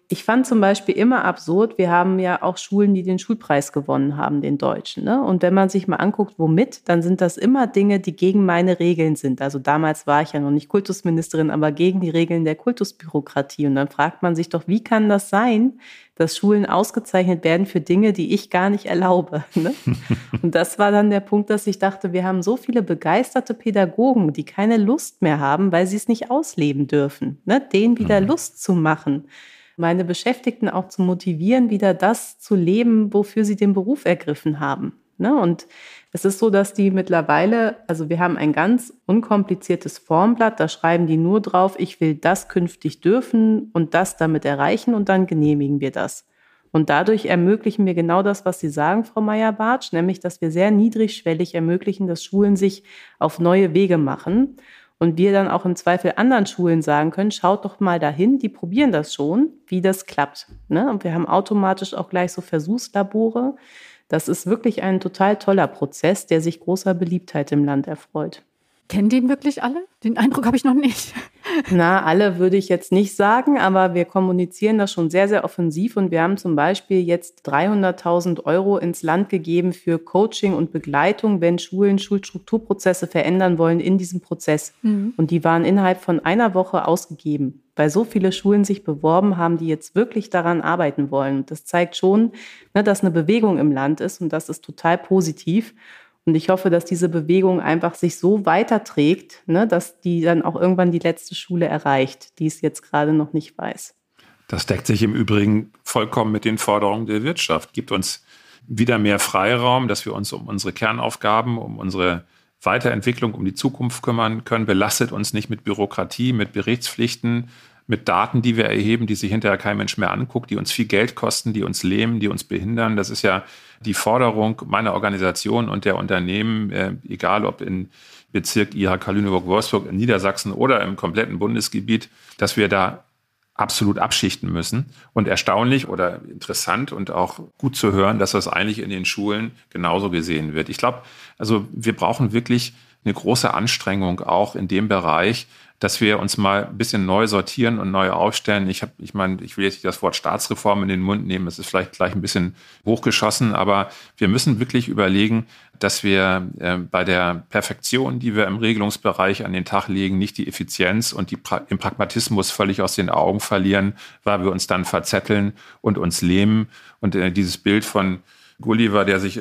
ich fand zum Beispiel immer absurd, wir haben ja auch Schulen, die den Schulpreis gewonnen haben, den deutschen. Ne? Und wenn man sich mal anguckt, womit, dann sind das immer Dinge, die gegen meine Regeln sind. Also damals war ich ja noch nicht Kultusministerin, aber gegen die Regeln der Kultusbürokratie. Und dann fragt man sich doch, wie kann das sein, dass Schulen ausgezeichnet werden für Dinge, die ich gar nicht erlaube? Ne? Und das war dann der Punkt, dass ich dachte, wir haben so viele begeisterte Pädagogen, die keine Lust mehr haben, weil sie es nicht ausleben dürfen. Ne? Denen wieder Lust zu machen. Meine Beschäftigten auch zu motivieren, wieder das zu leben, wofür sie den Beruf ergriffen haben. Ne? Und es ist so, dass die mittlerweile, also wir haben ein ganz unkompliziertes Formblatt, da schreiben die nur drauf, ich will das künftig dürfen und das damit erreichen und dann genehmigen wir das. Und dadurch ermöglichen wir genau das, was Sie sagen, Frau Meyer-Bartsch, nämlich, dass wir sehr niedrigschwellig ermöglichen, dass Schulen sich auf neue Wege machen. Und wir dann auch im Zweifel anderen Schulen sagen können, schaut doch mal dahin, die probieren das schon, wie das klappt. Ne? Und wir haben automatisch auch gleich so Versuchslabore. Das ist wirklich ein total toller Prozess, der sich großer Beliebtheit im Land erfreut. Kennen den wirklich alle? Den Eindruck habe ich noch nicht. Na, alle würde ich jetzt nicht sagen, aber wir kommunizieren das schon sehr, sehr offensiv und wir haben zum Beispiel jetzt 300.000 € ins Land gegeben für Coaching und Begleitung, wenn Schulen Schulstrukturprozesse verändern wollen in diesem Prozess. Und die waren innerhalb von einer Woche ausgegeben, weil so viele Schulen sich beworben haben, die jetzt wirklich daran arbeiten wollen. Und das zeigt schon, dass eine Bewegung im Land ist und das ist total positiv. Und ich hoffe, dass diese Bewegung einfach sich so weiterträgt, dass die dann auch irgendwann die letzte Schule erreicht, die es jetzt gerade noch nicht weiß. Das deckt sich im Übrigen vollkommen mit den Forderungen der Wirtschaft. Gibt uns wieder mehr Freiraum, dass wir uns um unsere Kernaufgaben, um unsere Weiterentwicklung, um die Zukunft kümmern können. Belastet uns nicht mit Bürokratie, mit Berichtspflichten, mit Daten, die wir erheben, die sich hinterher kein Mensch mehr anguckt, die uns viel Geld kosten, die uns lähmen, die uns behindern. Das ist ja die Forderung meiner Organisation und der Unternehmen, egal ob in Bezirk IHK Lüneburg-Wolfsburg, in Niedersachsen oder im kompletten Bundesgebiet, dass wir da absolut abschichten müssen. Und erstaunlich oder interessant und auch gut zu hören, dass das eigentlich in den Schulen genauso gesehen wird. Ich glaube, also wir brauchen wirklich eine große Anstrengung auch in dem Bereich, dass wir uns mal ein bisschen neu sortieren und neu aufstellen. Ich will jetzt nicht das Wort Staatsreform in den Mund nehmen, es ist vielleicht gleich ein bisschen hochgeschossen, aber wir müssen wirklich überlegen, dass wir bei der Perfektion, die wir im Regelungsbereich an den Tag legen, nicht die Effizienz und den Pragmatismus völlig aus den Augen verlieren, weil wir uns dann verzetteln und uns lähmen. Und dieses Bild von Gulliver,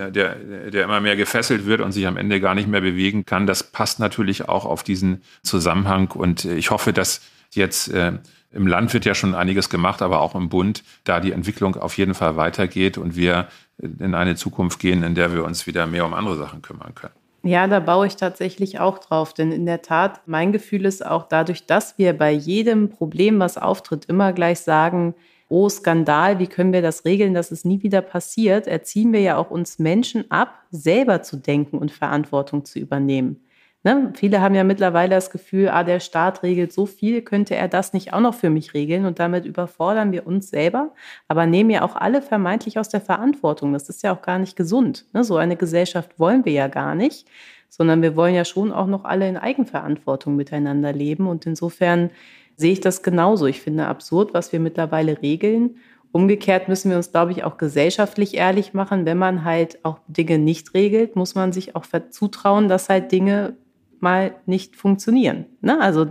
der immer mehr gefesselt wird und sich am Ende gar nicht mehr bewegen kann, das passt natürlich auch auf diesen Zusammenhang. Und ich hoffe, dass jetzt im Land wird ja schon einiges gemacht, aber auch im Bund, da die Entwicklung auf jeden Fall weitergeht und wir in eine Zukunft gehen, in der wir uns wieder mehr um andere Sachen kümmern können. Ja, da baue ich tatsächlich auch drauf, denn in der Tat, mein Gefühl ist auch dadurch, dass wir bei jedem Problem, was auftritt, immer gleich sagen, oh Skandal, wie können wir das regeln, dass es nie wieder passiert, erziehen wir ja auch uns Menschen ab, selber zu denken und Verantwortung zu übernehmen. Ne? Viele haben ja mittlerweile das Gefühl, der Staat regelt so viel, könnte er das nicht auch noch für mich regeln? Und damit überfordern wir uns selber, aber nehmen ja auch alle vermeintlich aus der Verantwortung. Das ist ja auch gar nicht gesund. Ne? So eine Gesellschaft wollen wir ja gar nicht, sondern wir wollen ja schon auch noch alle in Eigenverantwortung miteinander leben. Und insofern sehe ich das genauso. Ich finde absurd, was wir mittlerweile regeln. Umgekehrt müssen wir uns, glaube ich, auch gesellschaftlich ehrlich machen. Wenn man halt auch Dinge nicht regelt, muss man sich auch zutrauen, dass halt Dinge mal nicht funktionieren. Ne? Also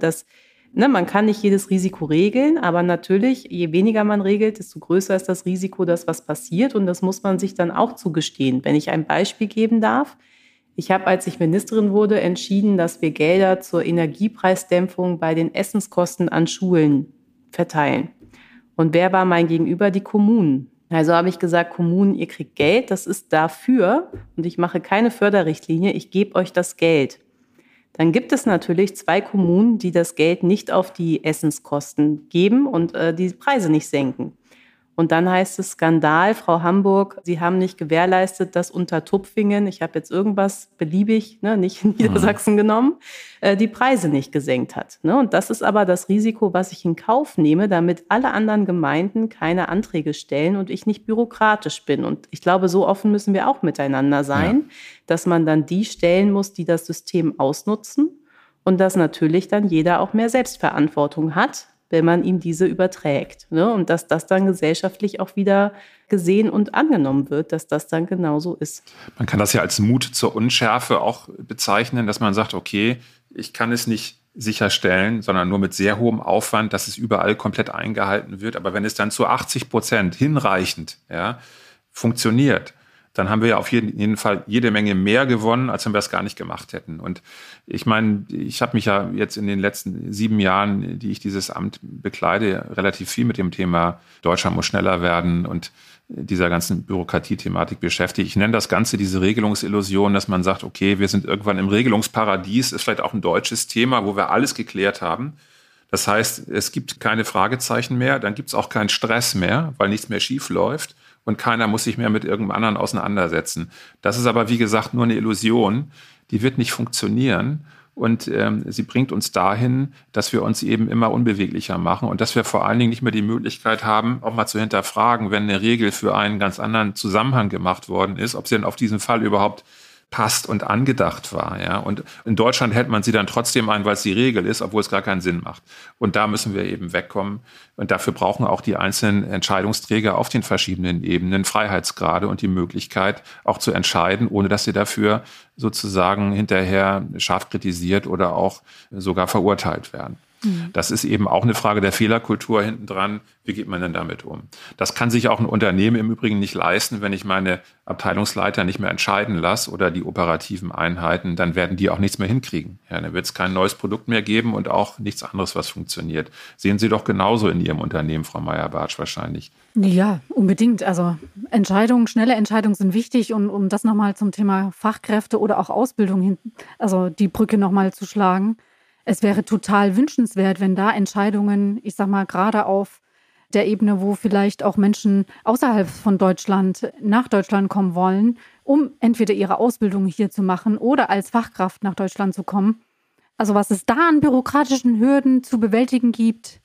man kann nicht jedes Risiko regeln, aber natürlich, je weniger man regelt, desto größer ist das Risiko, dass was passiert. Und das muss man sich dann auch zugestehen. Wenn ich ein Beispiel geben darf, ich habe, als ich Ministerin wurde, entschieden, dass wir Gelder zur Energiepreisdämpfung bei den Essenskosten an Schulen verteilen. Und wer war mein Gegenüber? Die Kommunen. Also habe ich gesagt, Kommunen, ihr kriegt Geld, das ist dafür und ich mache keine Förderrichtlinie, ich gebe euch das Geld. Dann gibt es natürlich 2 Kommunen, die das Geld nicht auf die Essenskosten geben und die Preise nicht senken. Und dann heißt es Skandal, Frau Hamburg, Sie haben nicht gewährleistet, dass Untertupfingen, ich habe jetzt irgendwas beliebig, nicht in Niedersachsen genommen, die Preise nicht gesenkt hat. Und das ist aber das Risiko, was ich in Kauf nehme, damit alle anderen Gemeinden keine Anträge stellen und ich nicht bürokratisch bin. Und ich glaube, so offen müssen wir auch miteinander sein, dass man dann die stellen muss, die das System ausnutzen und dass natürlich dann jeder auch mehr Selbstverantwortung hat, wenn man ihm diese überträgt. Ne? Und dass das dann gesellschaftlich auch wieder gesehen und angenommen wird, dass das dann genauso ist. Man kann das ja als Mut zur Unschärfe auch bezeichnen, dass man sagt, okay, ich kann es nicht sicherstellen, sondern nur mit sehr hohem Aufwand, dass es überall komplett eingehalten wird. Aber wenn es dann zu 80% hinreichend funktioniert, dann haben wir ja auf jeden Fall jede Menge mehr gewonnen, als wenn wir es gar nicht gemacht hätten. Und ich meine, ich habe mich ja jetzt in den letzten 7 Jahren, die ich dieses Amt bekleide, relativ viel mit dem Thema Deutschland muss schneller werden und dieser ganzen Bürokratie-Thematik beschäftigt. Ich nenne das Ganze diese Regelungsillusion, dass man sagt, okay, wir sind irgendwann im Regelungsparadies, ist vielleicht auch ein deutsches Thema, wo wir alles geklärt haben. Das heißt, es gibt keine Fragezeichen mehr, dann gibt es auch keinen Stress mehr, weil nichts mehr schief läuft. Und keiner muss sich mehr mit irgendeinem anderen auseinandersetzen. Das ist aber, wie gesagt, nur eine Illusion. Die wird nicht funktionieren. Und sie bringt uns dahin, dass wir uns eben immer unbeweglicher machen und dass wir vor allen Dingen nicht mehr die Möglichkeit haben, auch mal zu hinterfragen, wenn eine Regel für einen ganz anderen Zusammenhang gemacht worden ist, ob sie denn auf diesen Fall überhaupt passt und angedacht war. Ja? Und in Deutschland hält man sie dann trotzdem ein, weil es die Regel ist, obwohl es gar keinen Sinn macht. Und da müssen wir eben wegkommen. Und dafür brauchen auch die einzelnen Entscheidungsträger auf den verschiedenen Ebenen Freiheitsgrade und die Möglichkeit, auch zu entscheiden, ohne dass sie dafür sozusagen hinterher scharf kritisiert oder auch sogar verurteilt werden. Das ist eben auch eine Frage der Fehlerkultur hinten dran. Wie geht man denn damit um? Das kann sich auch ein Unternehmen im Übrigen nicht leisten, wenn ich meine Abteilungsleiter nicht mehr entscheiden lasse oder die operativen Einheiten, dann werden die auch nichts mehr hinkriegen. Ja, dann wird es kein neues Produkt mehr geben und auch nichts anderes, was funktioniert. Sehen Sie doch genauso in Ihrem Unternehmen, Frau Meyer-Bartsch, wahrscheinlich. Ja, unbedingt. Also schnelle Entscheidungen sind wichtig. Und um das nochmal zum Thema Fachkräfte oder auch Ausbildung also die Brücke nochmal zu schlagen. Es wäre total wünschenswert, wenn da Entscheidungen, ich sag mal, gerade auf der Ebene, wo vielleicht auch Menschen außerhalb von Deutschland nach Deutschland kommen wollen, um entweder ihre Ausbildung hier zu machen oder als Fachkraft nach Deutschland zu kommen. Also was es da an bürokratischen Hürden zu bewältigen gibt,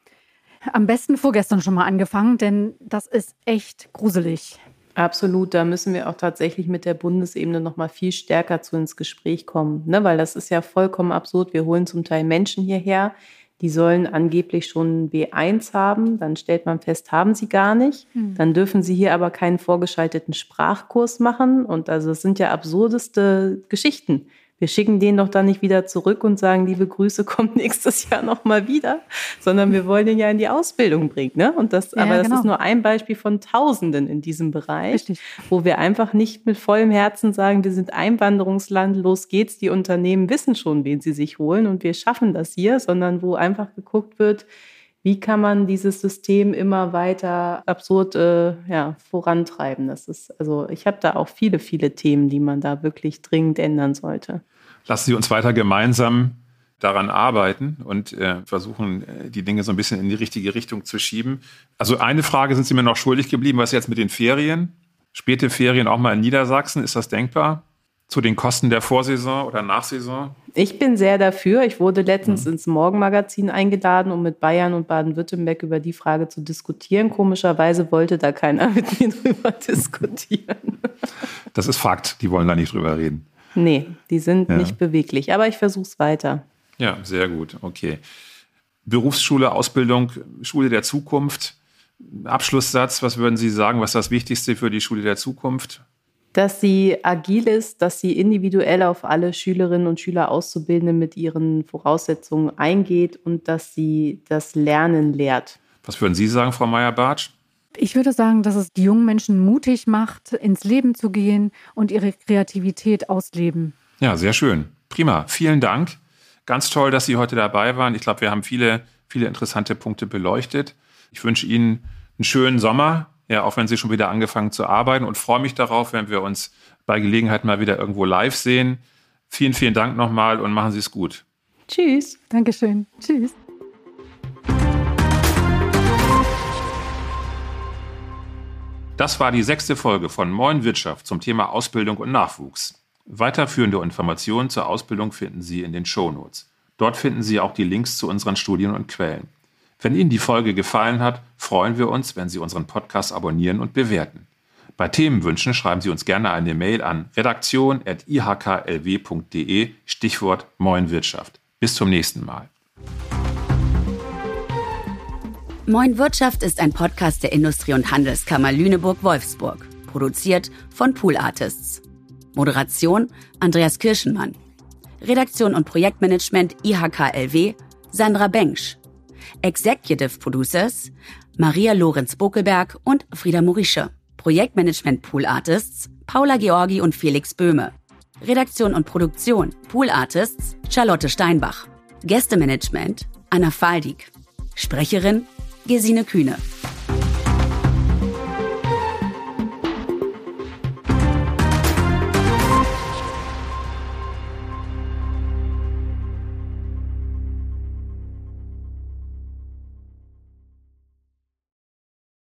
am besten vorgestern schon mal angefangen, denn das ist echt gruselig. Absolut, da müssen wir auch tatsächlich mit der Bundesebene noch mal viel stärker zu ins Gespräch kommen, ne? Weil das ist ja vollkommen absurd. Wir holen zum Teil Menschen hierher, die sollen angeblich schon B1 haben. Dann stellt man fest, haben sie gar nicht. Dann dürfen sie hier aber keinen vorgeschalteten Sprachkurs machen. Und also es sind ja absurdeste Geschichten. Wir schicken den doch dann nicht wieder zurück und sagen, liebe Grüße, kommt nächstes Jahr noch mal wieder, sondern wir wollen den ja in die Ausbildung bringen. Ne? Und das ist nur ein Beispiel von Tausenden in diesem Bereich, richtig, wo wir einfach nicht mit vollem Herzen sagen, wir sind Einwanderungsland, los geht's, die Unternehmen wissen schon, wen sie sich holen und wir schaffen das hier, sondern wo einfach geguckt wird, wie kann man dieses System immer weiter absurd vorantreiben? Das ist, also ich habe da auch viele, viele Themen, die man da wirklich dringend ändern sollte. Lassen Sie uns weiter gemeinsam daran arbeiten und versuchen, die Dinge so ein bisschen in die richtige Richtung zu schieben. Also eine Frage sind Sie mir noch schuldig geblieben, was jetzt mit den Ferien? Späte Ferien auch mal in Niedersachsen, ist das denkbar? Zu den Kosten der Vorsaison oder Nachsaison? Ich bin sehr dafür. Ich wurde letztens ins Morgenmagazin eingeladen, um mit Bayern und Baden-Württemberg über die Frage zu diskutieren. Komischerweise wollte da keiner mit mir drüber diskutieren. Das ist Fakt, die wollen da nicht drüber reden. Nee, die sind nicht beweglich, aber ich versuche es weiter. Ja, sehr gut, okay. Berufsschule, Ausbildung, Schule der Zukunft. Abschlusssatz, was würden Sie sagen, was ist das Wichtigste für die Schule der Zukunft? Dass sie agil ist, dass sie individuell auf alle Schülerinnen und Schüler Auszubildenden mit ihren Voraussetzungen eingeht und dass sie das Lernen lehrt. Was würden Sie sagen, Frau Meyer-Bartsch? Ich würde sagen, dass es die jungen Menschen mutig macht, ins Leben zu gehen und ihre Kreativität ausleben. Ja, sehr schön. Prima. Vielen Dank. Ganz toll, dass Sie heute dabei waren. Ich glaube, wir haben viele, viele interessante Punkte beleuchtet. Ich wünsche Ihnen einen schönen Sommer. Ja, auch wenn Sie schon wieder angefangen zu arbeiten und freue mich darauf, wenn wir uns bei Gelegenheit mal wieder irgendwo live sehen. Vielen, vielen Dank nochmal und machen Sie es gut. Tschüss. Dankeschön. Tschüss. Das war die 6. Folge von Moin Wirtschaft zum Thema Ausbildung und Nachwuchs. Weiterführende Informationen zur Ausbildung finden Sie in den Shownotes. Dort finden Sie auch die Links zu unseren Studien und Quellen. Wenn Ihnen die Folge gefallen hat, freuen wir uns, wenn Sie unseren Podcast abonnieren und bewerten. Bei Themenwünschen schreiben Sie uns gerne eine Mail an redaktion@ihklw.de, Stichwort Moin Wirtschaft. Bis zum nächsten Mal. Moin Wirtschaft ist ein Podcast der Industrie- und Handelskammer Lüneburg-Wolfsburg, produziert von Pool Artists. Moderation Andreas Kirschenmann. Redaktion und Projektmanagement IHK-LW Sandra Bengsch. Executive Producers Maria Lorenz-Bokelberg und Frieda Morische. Projektmanagement Pool Artists Paula Georgi und Felix Böhme. Redaktion und Produktion Pool Artists Charlotte Steinbach. Gästemanagement Anna Faldig. Sprecherin Gesine Kühne.